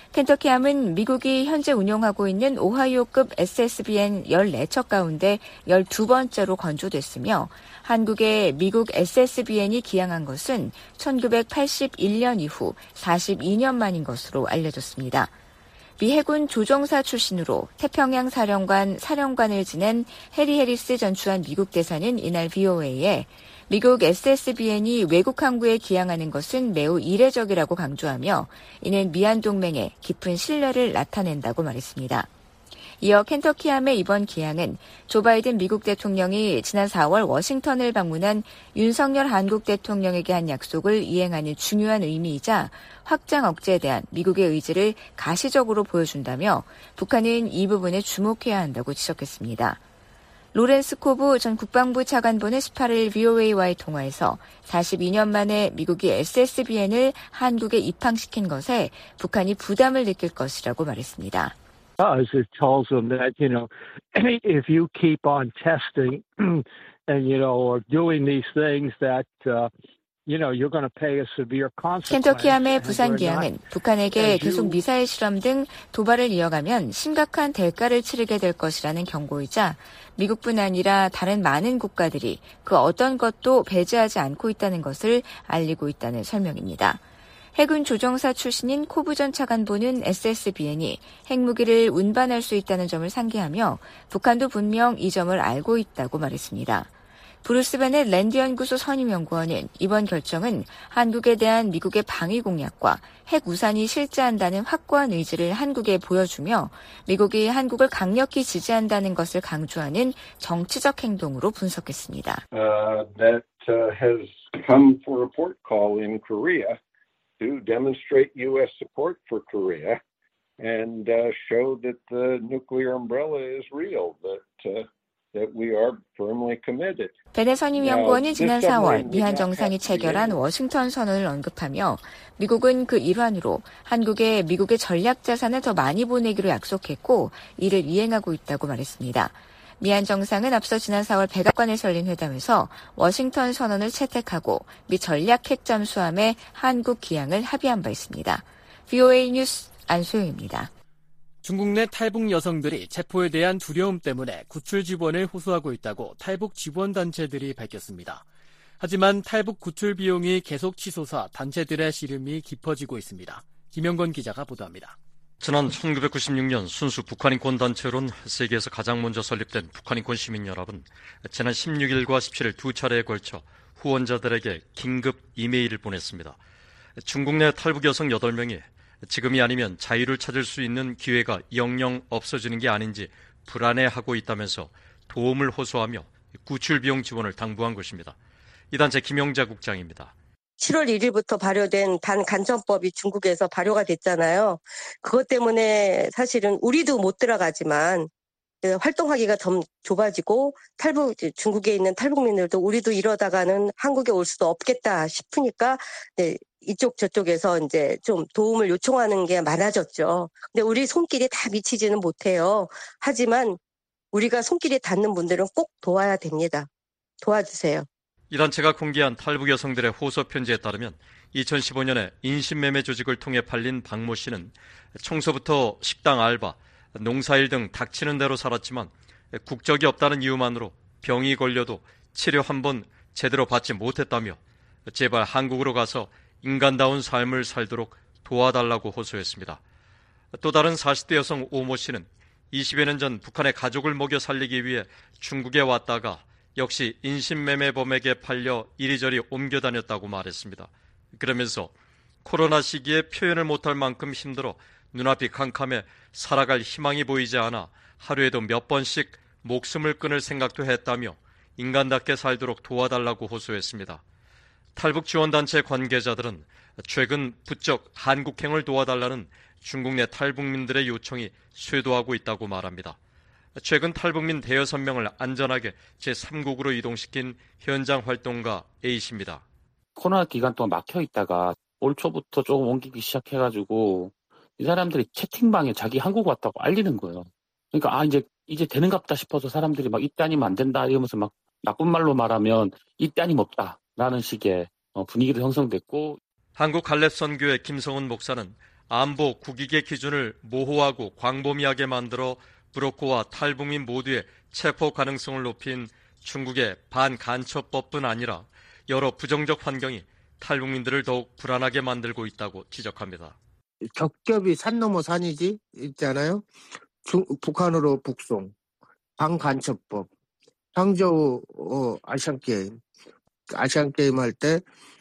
켄터키함은 미국이 현재 운용하고 있는 오하이오급 에스에스비엔 열네 척 가운데 열두 번째로 건조됐으며 한국의 미국 에스에스비엔이 기항한 것은 천구백팔십일 년 이후 사십이 년 만인 것으로 알려졌습니다. 미 해군 조종사 출신으로 태평양 사령관 사령관을 지낸 해리 해리스 전 주한 미국 대사는 이날 브이오에이에 미국 에스에스비엔이 외국 항구에 기항하는 것은 매우 이례적이라고 강조하며 이는 미한 동맹에 깊은 신뢰를 나타낸다고 말했습니다. 이어 켄터키함의 이번 기항은 조 바이든 미국 대통령이 지난 사월 워싱턴을 방문한 윤석열 한국 대통령에게 한 약속을 이행하는 중요한 의미이자 확장 억제에 대한 미국의 의지를 가시적으로 보여준다며 북한은 이 부분에 주목해야 한다고 지적했습니다. 로렌스 코브 전 국방부 차관보는 십팔 일 브이오에이와의 통화에서 사십이 년 만에 미국이 에스에스비엔을 한국에 입항시킨 것에 북한이 부담을 느낄 것이라고 말했습니다. As it tells them that, you know, if you keep on testing and, you know, or doing these things that, uh, you know, you're going to pay a severe consequence. 켄터키함의 부산 기항은 북한에게 계속 미사일 실험 등 도발을 이어가면 심각한 대가를 치르게 될 것이라는 경고이자 미국뿐 아니라 다른 많은 국가들이 그 어떤 것도 배제하지 않고 있다는 것을 알리고 있다는 설명입니다. 해군 조종사 출신인 코브 전 차관보는 에스에스비엔이 핵무기를 운반할 수 있다는 점을 상기하며 북한도 분명 이 점을 알고 있다고 말했습니다. 브루스 베넷 랜드연구소 선임연구원은 이번 결정은 한국에 대한 미국의 방위 공약과 핵 우산이 실재한다는 확고한 의지를 한국에 보여주며 미국이 한국을 강력히 지지한다는 것을 강조하는 정치적 행동으로 분석했습니다. Uh, that uh, has come for a port call in Korea to demonstrate U S support for Korea and uh, show that the nuclear umbrella is real, that uh, that we are firmly committed. 베넷 선임연구원은 지난 사월 미한 정상이 체결한 워싱턴 선언을 언급하며 미국은 그 일환으로 한국에 미국의 전략 자산을 더 많이 보내기로 약속했고 이를 이행하고 있다고 말했습니다. 미한 정상은 앞서 지난 사월 백악관에서 열린 회담에서 워싱턴 선언을 채택하고 미 전략 핵 잠수함의 한국 기항을 합의한 바 있습니다. 브이오에이 뉴스 안소영입니다. 중국 내 탈북 여성들이 체포에 대한 두려움 때문에 구출 지원을 호소하고 있다고 탈북 지원단체들이 밝혔습니다. 하지만 탈북 구출 비용이 계속 치솟아 단체들의 시름이 깊어지고 있습니다. 김영건 기자가 보도합니다. 지난 천구백구십육 년 순수 북한인권단체론 세계에서 가장 먼저 설립된 북한인권 시민연합은 지난 십육 일과 십칠 일 두 차례에 걸쳐 후원자들에게 긴급 이메일을 보냈습니다. 중국 내 탈북 여성 여덟 명이 지금이 아니면 자유를 찾을 수 있는 기회가 영영 없어지는 게 아닌지 불안해하고 있다면서 도움을 호소하며 구출 비용 지원을 당부한 것입니다. 이 단체 김영자 국장입니다. 칠월 일일부터 발효된 반간첩법이 중국에서 발효가 됐잖아요. 그것 때문에 사실은 우리도 못 들어가지만 활동하기가 좀 좁아지고 탈북 중국에 있는 탈북민들도 우리도 이러다가는 한국에 올 수도 없겠다 싶으니까 네, 이쪽 저쪽에서 이제 좀 도움을 요청하는 게 많아졌죠. 근데 우리 손길이 다 미치지는 못해요. 하지만 우리가 손길이 닿는 분들은 꼭 도와야 됩니다. 도와주세요. 이 단체가 공개한 탈북 여성들의 호소 편지에 따르면 이천십오 년에 인신매매 조직을 통해 팔린 박모 씨는 청소부터 식당 알바, 농사일 등 닥치는 대로 살았지만 국적이 없다는 이유만으로 병이 걸려도 치료 한 번 제대로 받지 못했다며 제발 한국으로 가서 인간다운 삶을 살도록 도와달라고 호소했습니다. 또 다른 사십 대 여성 오모 씨는 이십여 년 전 북한의 가족을 먹여 살리기 위해 중국에 왔다가 역시 인신매매범에게 팔려 이리저리 옮겨 다녔다고 말했습니다. 그러면서 코로나 시기에 표현을 못할 만큼 힘들어 눈앞이 캄캄해 살아갈 희망이 보이지 않아 하루에도 몇 번씩 목숨을 끊을 생각도 했다며 인간답게 살도록 도와달라고 호소했습니다. 탈북 지원단체 관계자들은 최근 부쩍 한국행을 도와달라는 중국 내 탈북민들의 요청이 쇄도하고 있다고 말합니다. 최근 탈북민 대여섯 명을 안전하게 제삼국으로 이동시킨 현장 활동가 A씨입니다. 코로나 기간 동안 막혀 있다가 올 초부터 조금 옮기기 시작해가지고 이 사람들이 채팅방에 자기 한국 왔다고 알리는 거예요. 그러니까 아 이제 이제 되는갑다 싶어서 사람들이 막 이때 아니면 안 된다 이러면서 막 나쁜 말로 말하면 이때 아니면 없다라는 식의 분위기도 형성됐고. 한국 갈렙선교회 김성은 목사는 안보 국익의 기준을 모호하고 광범위하게 만들어 브로커와 탈북민 모두의 체포 가능성을 높인 중국의 반간첩법뿐 아니라 여러 부정적 환경이 탈북민들을 더욱 불안하게 만들고 있다고 지적합니다. 겹겹이 산 넘어 산이지 있잖아요. 중, 북한으로 북송, 반간첩법, 항저우 어, 아시안게임, 아시안게임 할 때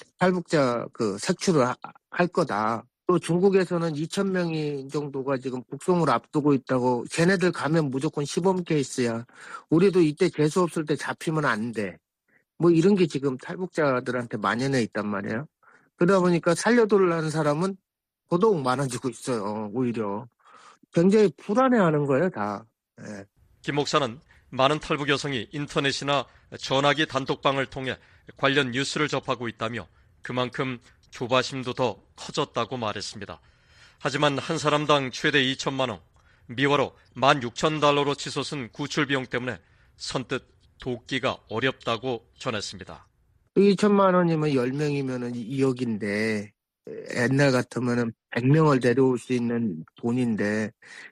탈북자 그 색출을 하, 할 거다. 또 중국에서는 이천 명이 정도가 지금 북송을 앞두고 있다고. 쟤네들 가면 무조건 시범 케이스야. 우리도 이때 재수 없을 때 잡히면 안 돼. 뭐 이런 게 지금 탈북자들한테 만연해 있단 말이에요. 그러다 보니까 살려달라는 사람은 더더욱 많아지고 있어요. 오히려 굉장히 불안해하는 거예요, 다. 네. 김 목사는 많은 탈북 여성이 인터넷이나 전화기 단톡방을 통해 관련 뉴스를 접하고 있다며 그만큼 조바심도 더 커졌다고 말했습니다. 하지만 한 사람당 최대 이천만 원, 미화로 만 육천 달러로 치솟은 구출 비용 때문에 선뜻 돕기가 어렵다고 전했습니다. 이천만 원이면 열 명이면 이억인데 옛날 같으면 백 명을 데려올 수 있는 돈인데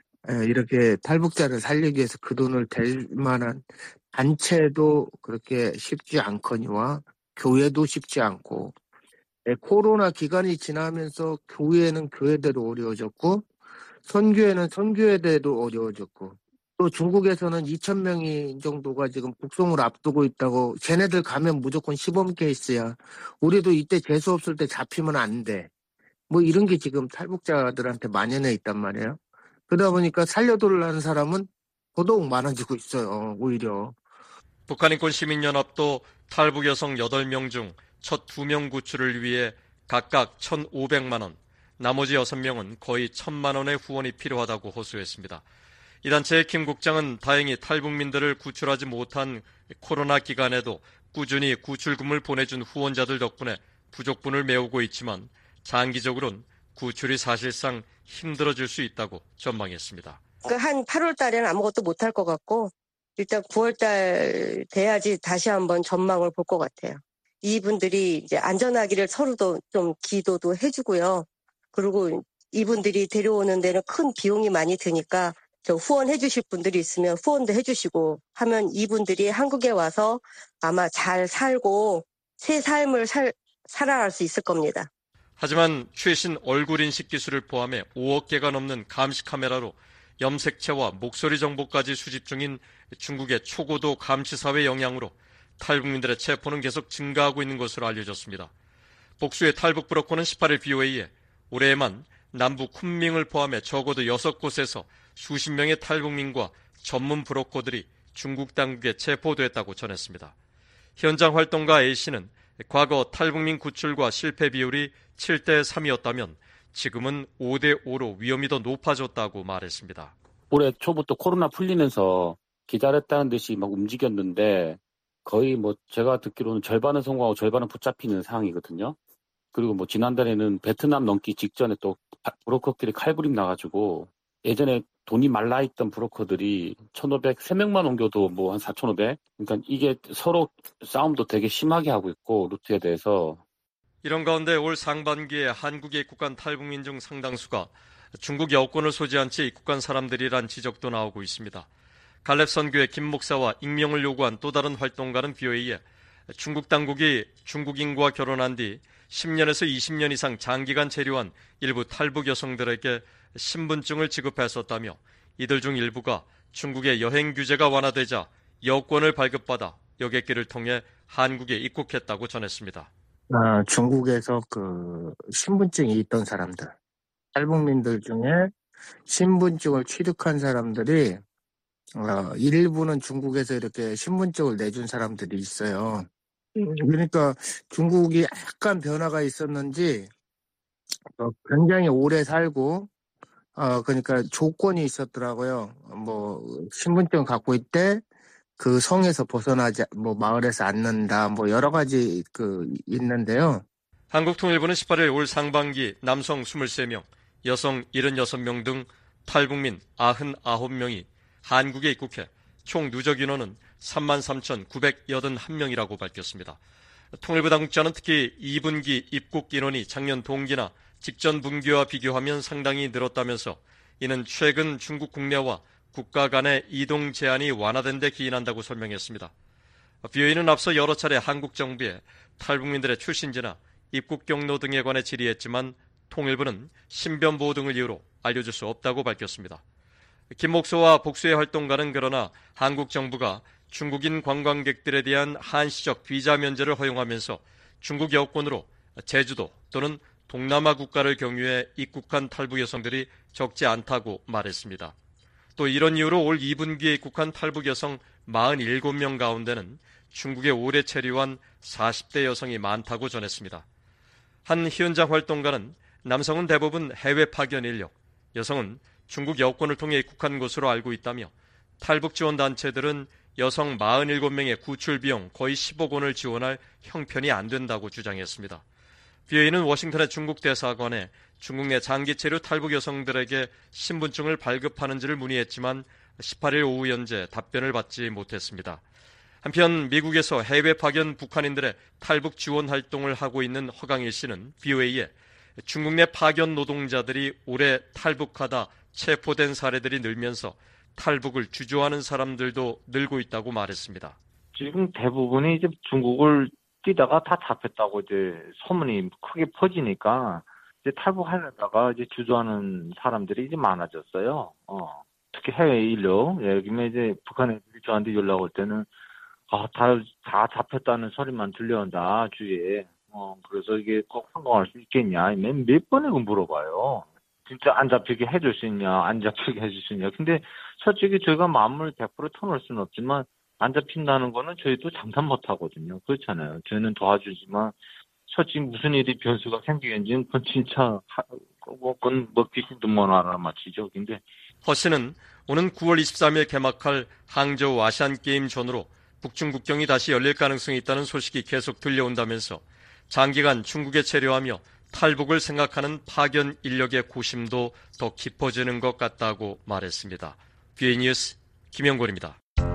이렇게 탈북자를 살리기 위해서 그 돈을 댈 만한 단체도 그렇게 쉽지 않거니와 교회도 쉽지 않고, 코로나 기간이 지나면서 교회는 교회대로 어려워졌고 선교회는 선교회대로 어려워졌고, 또 중국에서는 이천 명이 정도가 지금 북송을 앞두고 있다고. 쟤네들 가면 무조건 시범 케이스야. 우리도 이때 재수 없을 때 잡히면 안 돼. 뭐 이런 게 지금 탈북자들한테 만연해 있단 말이에요. 그러다 보니까 살려달라는 사람은 더더욱 많아지고 있어요, 오히려. 북한인권시민연합도 탈북 여성 여덟 명 중 첫 두 명 구출을 위해 각각 천오백만 원, 나머지 여섯 명은 거의 천만 원의 후원이 필요하다고 호소했습니다. 이 단체의 김 국장은 다행히 탈북민들을 구출하지 못한 코로나 기간에도 꾸준히 구출금을 보내준 후원자들 덕분에 부족분을 메우고 있지만 장기적으로는 구출이 사실상 힘들어질 수 있다고 전망했습니다. 한 팔월 달에는 아무것도 못할 것 같고 일단 구월 달 돼야지 다시 한번 전망을 볼 것 같아요. 이분들이 이제 안전하기를 서로도 좀 기도도 해주고요. 그리고 이분들이 데려오는 데는 큰 비용이 많이 드니까 저 후원해 주실 분들이 있으면 후원도 해 주시고 하면 이분들이 한국에 와서 아마 잘 살고 새 삶을 살, 살아갈 수 있을 겁니다. 하지만 최신 얼굴 인식 기술을 포함해 오억 개가 넘는 감시 카메라로 염색체와 목소리 정보까지 수집 중인 중국의 초고도 감시사회 영향으로 탈북민들의 체포는 계속 증가하고 있는 것으로 알려졌습니다. 복수의 탈북 브로커는 십팔 일 비오에이에 올해에만 남부 쿤밍을 포함해 적어도 여섯 곳에서 수십 명의 탈북민과 전문 브로커들이 중국 당국에 체포됐다고 전했습니다. 현장 활동가 A씨는 과거 탈북민 구출과 실패 비율이 칠 대 삼이었다면 지금은 오 대 오로 위험이 더 높아졌다고 말했습니다. 올해 초부터 코로나 풀리면서 기다렸다는 듯이 막 움직였는데 거의 뭐 제가 듣기로는 절반은 성공하고 절반은 붙잡히는 상황이거든요. 그리고 뭐 지난달에는 베트남 넘기 직전에 또 브로커끼리 칼부림 나가지고 예전에 돈이 말라있던 브로커들이 천오백, 세 명만 옮겨도 뭐 한 사천오백. 그러니까 이게 서로 싸움도 되게 심하게 하고 있고 루트에 대해서. 이런 가운데 올 상반기에 한국에 입국한 탈북민 중 상당수가 중국 여권을 소지한 채 입국한 사람들이란 지적도 나오고 있습니다. 갈렙선교회 김 목사와 익명을 요구한 또 다른 활동가는 비오에이에 중국 당국이 중국인과 결혼한 뒤 십 년에서 이십 년 이상 장기간 체류한 일부 탈북 여성들에게 신분증을 지급했었다며 이들 중 일부가 중국의 여행 규제가 완화되자 여권을 발급받아 여객기를 통해 한국에 입국했다고 전했습니다. 아, 중국에서 그 신분증이 있던 사람들, 탈북민들 중에 신분증을 취득한 사람들이 어, 일부는 중국에서 이렇게 신분증을 내준 사람들이 있어요. 그러니까 중국이 약간 변화가 있었는지 어, 굉장히 오래 살고 어 그러니까 조건이 있었더라고요. 뭐 신분증 갖고 있대 그 성에서 벗어나지 뭐 마을에서 않는다 뭐 여러 가지 그 있는데요. 한국통일부는 십팔 일 올 상반기 남성 이십삼 명, 여성 칠십육 명 등 탈북민 구십구 명이 한국에 입국해 총 누적 인원은 삼만 삼천구백팔십일 명이라고 밝혔습니다. 통일부 당국자는 특히 이 분기 입국 인원이 작년 동기나 직전 분기와 비교하면 상당히 늘었다면서 이는 최근 중국 국내와 국가 간의 이동 제한이 완화된 데 기인한다고 설명했습니다. 비오에이는 앞서 여러 차례 한국 정부에 탈북민들의 출신지나 입국 경로 등에 관해 질의했지만 통일부는 신변 보호 등을 이유로 알려줄 수 없다고 밝혔습니다. 김목소와 복수의 활동가는 그러나 한국 정부가 중국인 관광객들에 대한 한시적 비자 면제를 허용하면서 중국 여권으로 제주도 또는 동남아 국가를 경유해 입국한 탈북 여성들이 적지 않다고 말했습니다. 또 이런 이유로 올 이 분기에 입국한 탈북 여성 사십칠 명 가운데는 중국에 오래 체류한 사십 대 여성이 많다고 전했습니다. 한 현장 활동가는 남성은 대부분 해외 파견 인력, 여성은 중국 여권을 통해 입국한 것으로 알고 있다며 탈북 지원 단체들은 여성 사십칠 명의 구출 비용 거의 십억 원을 지원할 형편이 안 된다고 주장했습니다. 비오에이는 워싱턴의 중국 대사관에 중국 내 장기 체류 탈북 여성들에게 신분증을 발급하는지를 문의했지만 십팔 일 오후 현재 답변을 받지 못했습니다. 한편 미국에서 해외 파견 북한인들의 탈북 지원 활동을 하고 있는 허강일 씨는 비오에이에 중국 내 파견 노동자들이 올해 탈북하다 체포된 사례들이 늘면서 탈북을 주저하는 사람들도 늘고 있다고 말했습니다. 지금 대부분이 이제 중국을 뛰다가 다 잡혔다고 이제 소문이 크게 퍼지니까 이제 탈북하려다가 이제 주저하는 사람들이 이제 많아졌어요. 어, 특히 해외 인력, 예를 들면 이제 북한 애들이 저한테 연락 올 때는 아, 다, 다 잡혔다는 소리만 들려온다, 주위에. 어, 그래서 이게 꼭 성공할 수 있겠냐, 몇, 몇 번이고 물어봐요. 진짜 안 잡히게 해줄 수 있냐, 안 잡히게 해줄 수 있냐. 근데 솔직히 저희가 마음을 백 퍼센트 터놓을 수는 없지만, 안 잡힌다는 거는 저희도 장담 못 하거든요. 그렇잖아요. 저희는 도와주지만, 솔직히 무슨 일이 변수가 생기겠는지는 그건 진짜, 그건 뭐 귀신도 못 알아맞히죠. 근데. 허 씨는 오는 구월 이십삼일 개막할 항저우 아시안게임 전후로 북중 국경이 다시 열릴 가능성이 있다는 소식이 계속 들려온다면서 장기간 중국에 체류하며 탈북을 생각하는 파견 인력의 고심도 더 깊어지는 것 같다고 말했습니다. 비오에이 뉴스 김영곤입니다.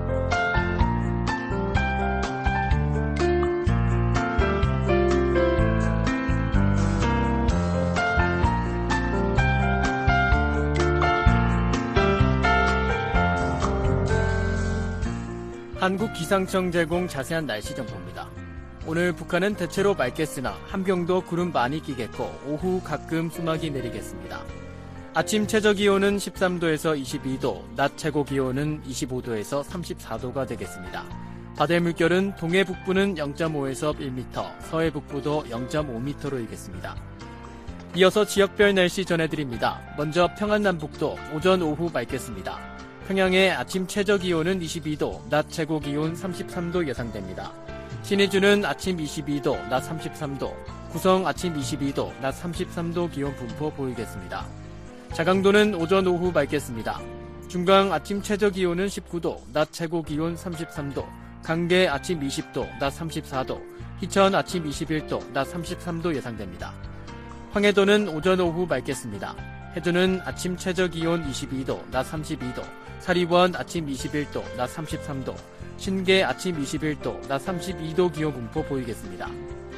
한국기상청 제공 자세한 날씨 정보입니다. 오늘 북한은 대체로 맑겠으나 함경도 구름 많이 끼겠고 오후 가끔 수막이 내리겠습니다. 아침 최저기온은 십삼 도에서 이십이 도, 낮 최고기온은 이십오 도에서 삼십사 도가 되겠습니다. 바다의 물결은 동해 북부는 영 점 오에서 일 미터, 서해 북부도 영 점 오 미터로 일겠습니다. 이어서 지역별 날씨 전해드립니다. 먼저 평안남북도 오전 오후 맑겠습니다. 평양의 아침 최저기온은 이십이 도, 낮 최고기온 삼십삼 도 예상됩니다. 신의주는 아침 이십이 도, 낮 삼십삼 도, 구성 아침 이십이 도, 낮 삼십삼 도 기온 분포 보이겠습니다. 자강도는 오전 오후 맑겠습니다. 중강 아침 최저기온은 십구 도, 낮 최고기온 삼십삼 도, 강계 아침 이십 도, 낮 삼십사 도, 희천 아침 이십일 도, 낮 삼십삼 도 예상됩니다. 황해도는 오전 오후 맑겠습니다. 해주는 아침 최저기온 이십이 도, 낮 삼십이 도, 사리원 아침 이십일 도, 낮 삼십삼 도, 신계 아침 이십일 도, 낮 삼십이 도 기온 분포 보이겠습니다.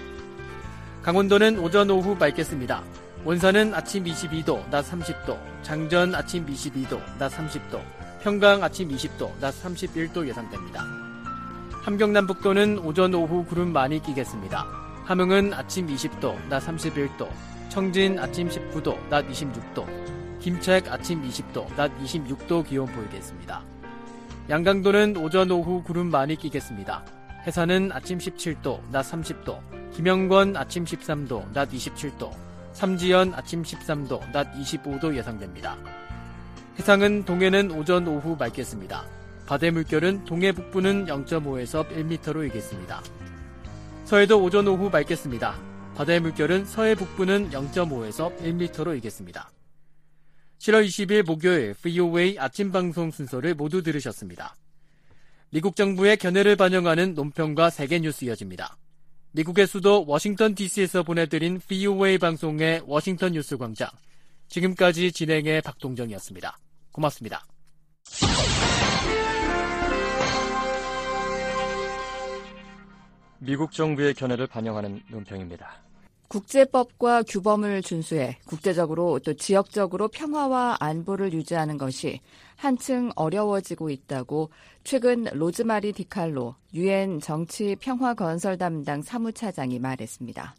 강원도는 오전 오후 맑겠습니다. 원산은 아침 이십이 도, 낮 삼십 도, 장전 아침 이십이 도, 낮 삼십 도, 평강 아침 이십 도, 낮 삼십일 도 예상됩니다. 함경남북도는 오전 오후 구름 많이 끼겠습니다. 함흥은 아침 이십 도, 낮 삼십일 도, 청진 아침 십구 도, 낮 이십육 도, 김책 아침 이십 도, 낮 이십육 도 기온 보이겠습니다. 양강도는 오전 오후 구름 많이 끼겠습니다. 해산은 아침 십칠 도, 낮 삼십 도, 김영권 아침 십삼 도, 낮 이십칠 도, 삼지연 아침 십삼 도, 낮 이십오 도 예상됩니다. 해상은 동해는 오전 오후 맑겠습니다. 바다의 물결은 동해 북부는 영 점 오에서 일 미터로 일겠습니다. 서해도 오전 오후 맑겠습니다. 바다의 물결은 서해 북부는 영 점 오에서 일 미터로 일겠습니다. 칠월 이십일 목요일 브이오에이 아침 방송 순서를 모두 들으셨습니다. 미국 정부의 견해를 반영하는 논평과 세계 뉴스 이어집니다. 미국의 수도 워싱턴 디씨에서 보내드린 브이오에이 방송의 워싱턴 뉴스 광장. 지금까지 진행의 박동정이었습니다. 고맙습니다. 미국 정부의 견해를 반영하는 논평입니다. 국제법과 규범을 준수해 국제적으로 또 지역적으로 평화와 안보를 유지하는 것이 한층 어려워지고 있다고 최근 로즈마리 디칼로 유엔 정치 평화 건설 담당 사무차장이 말했습니다.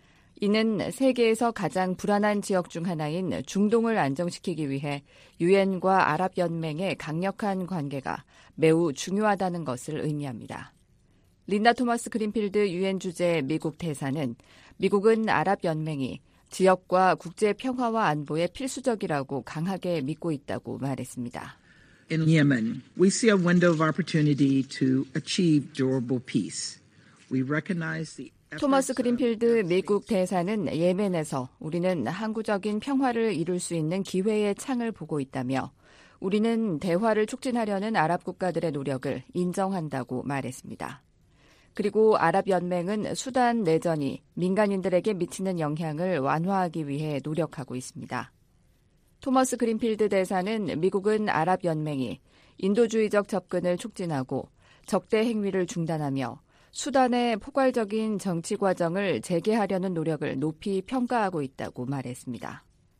이는 세계에서 가장 불안한 지역 중 하나인 중동을 안정시키기 위해 유엔과 아랍연맹의 강력한 관계가 매우 중요하다는 것을 의미합니다. 린다 토마스 그린필드 유엔 주재 미국 대사는 미국은 아랍연맹이 지역과 국제 평화와 안보에 필수적이라고 강하게 믿고 있다고 말했습니다. In Yemen, we see a window of opportunity to achieve durable peace. We recognize the 토머스 그린필드 미국 대사는 예멘에서 우리는 항구적인 평화를 이룰 수 있는 기회의 창을 보고 있다며 우리는 대화를 촉진하려는 아랍 국가들의 노력을 인정한다고 말했습니다. 그리고 아랍연맹은 수단 내전이 민간인들에게 미치는 영향을 완화하기 위해 노력하고 있습니다. 토머스 그린필드 대사는 미국은 아랍연맹이 인도주의적 접근을 촉진하고 적대 행위를 중단하며 수단의 포괄적인 정치 과정을 재개하려는 노력을 높이 평가하고 있다고 말했습니다.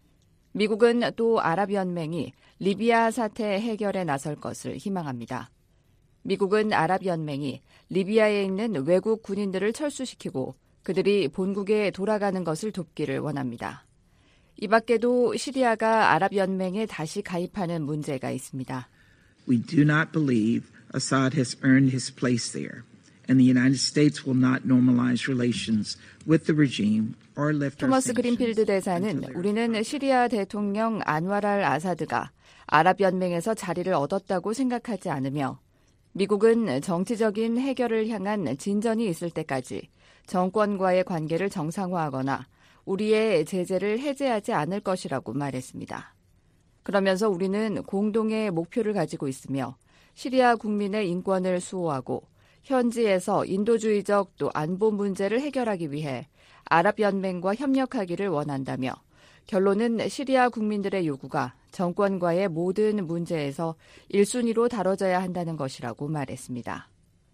미국은 또 아랍연맹이 리비아 사태 해결에 나설 것을 희망합니다. 미국은 아랍연맹이 리비아에 있는 외국 군인들을 철수시키고 그들이 본국에 돌아가는 것을 돕기를 원합니다. 이 밖에도 시리아가 아랍연맹에 다시 가입하는 문제가 있습니다. We do not believe Assad has earned his place there, and the United States will not normalize relations with the regime or lift our 토머스 sanctions. 그린필드 대사는 우리는 시리아 대통령 안왈 알 아사드가 아랍연맹에서 자리를 얻었다고 생각하지 않으며 미국은 정치적인 해결을 향한 진전이 있을 때까지 정권과의 관계를 정상화하거나 우리의 제재를 해제하지 않을 것이라고 말했습니다. 그러면서 우리는 공동의 목표를 가지고 있으며 시리아 국민의 인권을 수호하고 현지에서 인도주의적 또 안보 문제를 해결하기 위해 아랍연맹과 협력하기를 원한다며 결론은 시리아 국민들의 요구가 정권과의 모든 문제에서 일 순위로 다뤄져야 한다는 것이라고 말했습니다.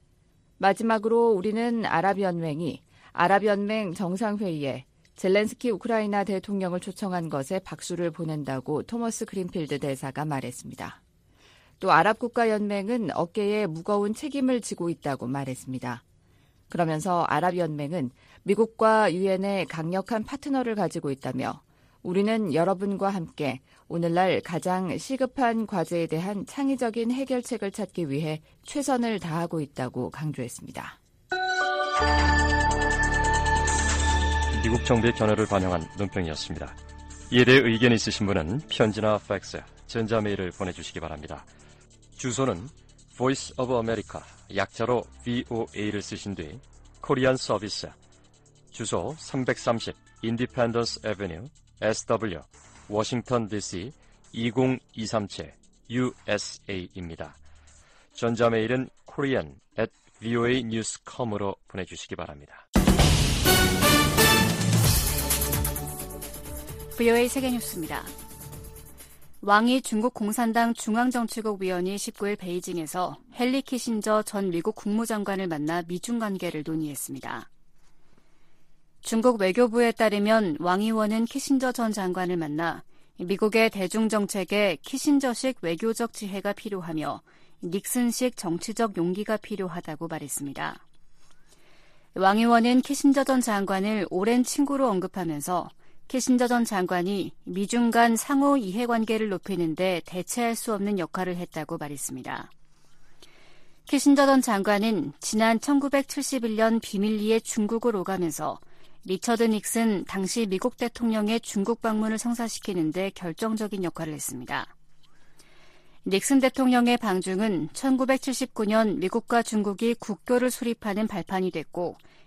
마지막으로 우리는 아랍연맹이 아랍연맹 정상회의에 젤렌스키 우크라이나 대통령을 초청한 것에 박수를 보낸다고 토머스 그린필드 대사가 말했습니다. 또 아랍국가연맹은 어깨에 무거운 책임을 지고 있다고 말했습니다. 그러면서 아랍연맹은 미국과 유엔의 강력한 파트너를 가지고 있다며 우리는 여러분과 함께 오늘날 가장 시급한 과제에 대한 창의적인 해결책을 찾기 위해 최선을 다하고 있다고 강조했습니다. 미국 정부의 견해를 반영한 논평이었습니다. 이에 대해 의견이 있으신 분은 편지나 팩스, 전자메일을 보내주시기 바랍니다. 주소는 Voice of America, 약자로 브이오에이를 쓰신 뒤 코리안 서비스, 주소 삼백삼십 Independence Avenue, 에스더블유, 워싱턴 디씨 이공이삼칠 유에스에이입니다. 전자메일은 korean at 브이오에이 뉴스 닷컴으로 보내주시기 바랍니다. 브이오에이 세계뉴스입니다. 왕이 중국 공산당 중앙정치국 위원이 십구일 베이징에서 헨리 키신저 전 미국 국무장관을 만나 미중 관계를 논의했습니다. 중국 외교부에 따르면 왕 의원은 키신저 전 장관을 만나 미국의 대중정책에 키신저식 외교적 지혜가 필요하며 닉슨식 정치적 용기가 필요하다고 말했습니다. 왕 의원은 키신저 전 장관을 오랜 친구로 언급하면서 키신저 전 장관이 미중 간 상호 이해관계를 높이는 데 대체할 수 없는 역할을 했다고 말했습니다. 키신저 전 장관은 지난 천구백칠십일년 비밀리에 중국을 오가면서 리처드 닉슨 당시 미국 대통령의 중국 방문을 성사시키는 데 결정적인 역할을 했습니다. 닉슨 대통령의 방중은 천구백칠십구년 미국과 중국이 국교를 수립하는 발판이 됐고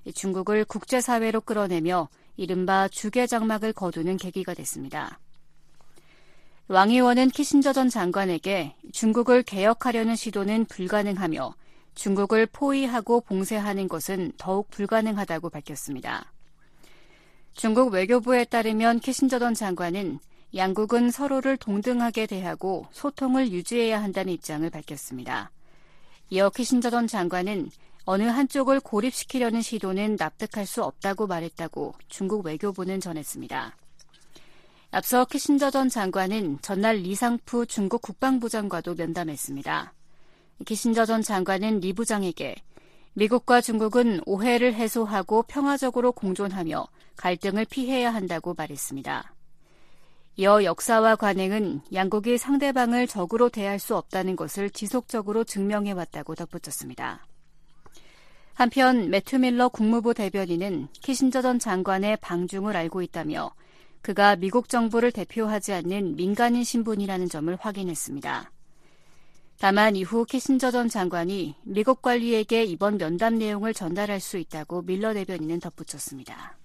중국을 국제사회로 끌어내며 이른바 주계장막을 거두는 계기가 됐습니다. 왕 의원은 키신저 전 장관에게 중국을 개혁하려는 시도는 불가능하며 중국을 포위하고 봉쇄하는 것은 더욱 불가능하다고 밝혔습니다. 중국 외교부에 따르면 키신저 전 장관은 양국은 서로를 동등하게 대하고 소통을 유지해야 한다는 입장을 밝혔습니다. 이어 키신저 전 장관은 어느 한쪽을 고립시키려는 시도는 납득할 수 없다고 말했다고 중국 외교부는 전했습니다. 앞서 키신저 전 장관은 전날 리상푸 중국 국방부장과도 면담했습니다. 키신저 전 장관은 리 부장에게 미국과 중국은 오해를 해소하고 평화적으로 공존하며 갈등을 피해야 한다고 말했습니다. 이어 역사와 관행은 양국이 상대방을 적으로 대할 수 없다는 것을 지속적으로 증명해왔다고 덧붙였습니다. 한편 매튜 밀러 국무부 대변인은 키신저 전 장관의 방중을 알고 있다며 그가 미국 정부를 대표하지 않는 민간인 신분이라는 점을 확인했습니다. 다만 이후 키신저 전 장관이 미국 관리에게 이번 면담 내용을 전달할 수 있다고 밀러 대변인은 덧붙였습니다.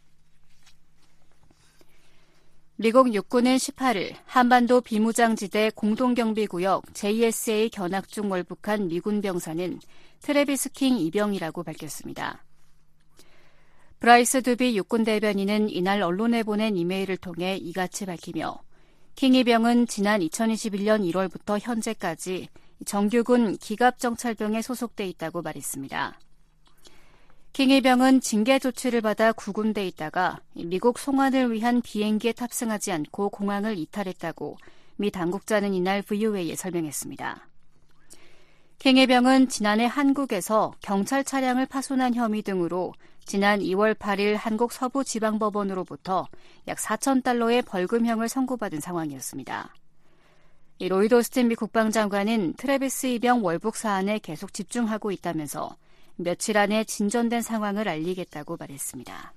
미국 육군은 십팔일 한반도 비무장지대 공동경비구역 제이에스에이 견학 중 월북한 미군 병사는 트래비스 킹 이병이라고 밝혔습니다. 브라이스 두비 육군 대변인은 이날 언론에 보낸 이메일을 통해 이같이 밝히며 킹 이병은 지난 이천이십일년 일월부터 현재까지 정규군 기갑정찰병에 소속돼 있다고 말했습니다. 킹 이병은 징계 조치를 받아 구금돼 있다가 미국 송환을 위한 비행기에 탑승하지 않고 공항을 이탈했다고 미 당국자는 이날 브이오에이에 설명했습니다. 킹 이병은 지난해 한국에서 경찰 차량을 파손한 혐의 등으로 지난 이월 팔일 한국 서부지방법원으로부터 약 사천 달러의 벌금형을 선고받은 상황이었습니다. 로이드 오스틴 미 국방장관은 트래비스 이병 월북 사안에 계속 집중하고 있다면서 며칠 안에 진전된 상황을 알리겠다고 말했습니다.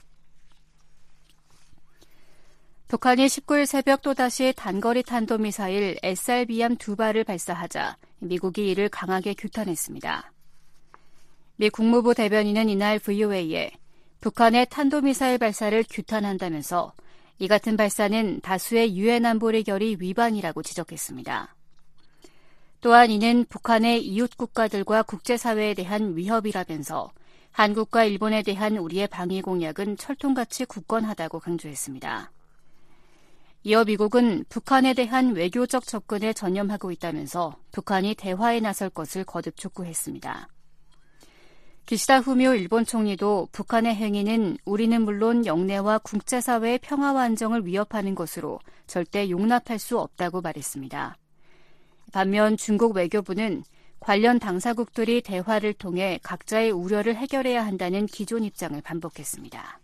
북한이 십구일 새벽 또다시 단거리 탄도미사일 에스알비엠 두 발을 발사하자 미국이 이를 강하게 규탄했습니다. 미 국무부 대변인은 이날 브이오에이에 북한의 탄도미사일 발사를 규탄한다면서 이 같은 발사는 다수의 유엔 안보리 결의 위반이라고 지적했습니다. 또한 이는 북한의 이웃 국가들과 국제사회에 대한 위협이라면서 한국과 일본에 대한 우리의 방위 공약은 철통같이 굳건하다고 강조했습니다. 이어 미국은 북한에 대한 외교적 접근에 전념하고 있다면서 북한이 대화에 나설 것을 거듭 촉구했습니다. 기시다 후미오 일본 총리도 북한의 행위는 우리는 물론 영내와 국제사회의 평화와 안정을 위협하는 것으로 절대 용납할 수 없다고 말했습니다. 반면 중국 외교부는 관련 당사국들이 대화를 통해 각자의 우려를 해결해야 한다는 기존 입장을 반복했습니다.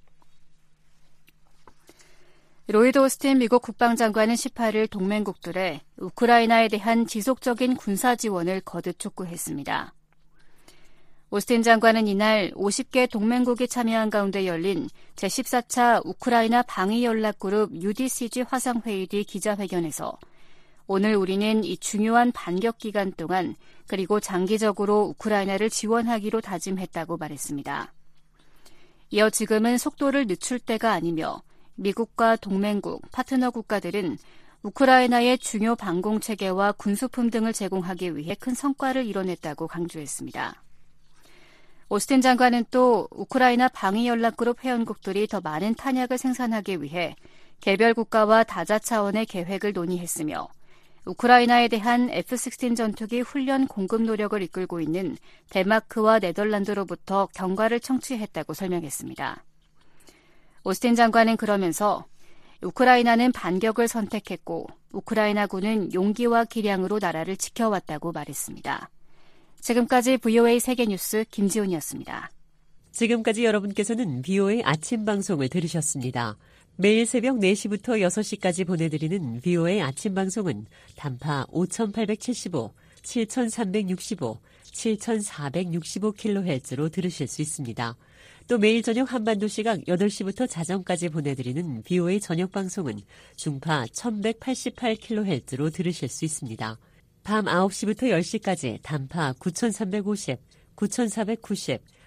로이드 오스틴 미국 국방장관은 십팔일 동맹국들에 우크라이나에 대한 지속적인 군사 지원을 거듭 촉구했습니다. 오스틴 장관은 이날 오십 개 동맹국이 참여한 가운데 열린 제십사 차 우크라이나 방위연락그룹 유디씨지 화상회의 뒤 기자회견에서 오늘 우리는 이 중요한 반격 기간 동안 그리고 장기적으로 우크라이나를 지원하기로 다짐했다고 말했습니다. 이어 지금은 속도를 늦출 때가 아니며 미국과 동맹국, 파트너 국가들은 우크라이나의 중요 방공체계와 군수품 등을 제공하기 위해 큰 성과를 이뤄냈다고 강조했습니다. 오스틴 장관은 또 우크라이나 방위연락그룹 회원국들이 더 많은 탄약을 생산하기 위해 개별 국가와 다자 차원의 계획을 논의했으며 우크라이나에 대한 에프 십육 전투기 훈련 공급 노력을 이끌고 있는 덴마크와 네덜란드로부터 경과를 청취했다고 설명했습니다. 오스틴 장관은 그러면서 우크라이나는 반격을 선택했고 우크라이나군은 용기와 기량으로 나라를 지켜왔다고 말했습니다. 지금까지 브이오에이 세계뉴스 김지훈이었습니다. 지금까지 여러분께서는 브이오에이 아침 방송을 들으셨습니다. 매일 새벽 네 시부터 여섯 시까지 보내드리는 브이오에이 아침 방송은 단파 오천팔백칠십오, 칠천삼백육십오, 칠천사백육십오 킬로헤르츠로 들으실 수 있습니다. 또 매일 저녁 한반도 시각 여덟 시부터 자정까지 보내드리는 브이오에이 저녁 방송은 중파 천백팔십팔 킬로헤르츠로 들으실 수 있습니다. 밤 아홉 시부터 열 시까지 단파 구천삼백오십, 구천사백구십,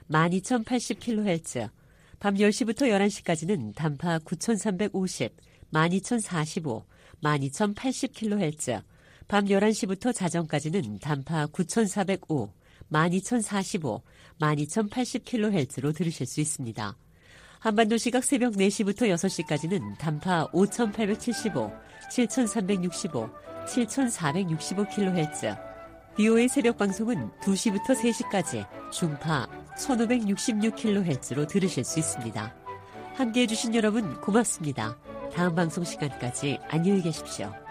만이천팔십 킬로헤르츠, 밤 열 시부터 열한 시까지는 단파 구천삼백오십, 만이천사십오, 만이천팔십 킬로헤르츠, 밤 열한 시부터 자정까지는 단파 구천사백오, 만이천사십오, 만이천팔십 킬로헤르츠로 들으실 수 있습니다. 한반도 시각 새벽 네 시부터 여섯 시까지는 단파 오천팔백칠십오, 칠천삼백육십오, 칠천사백육십오 킬로헤르츠, 비오에이 새벽 방송은 두 시부터 세 시까지 중파 천오백육십육 킬로헤르츠로 들으실 수 있습니다. 함께해 주신 여러분 고맙습니다. 다음 방송 시간까지 안녕히 계십시오.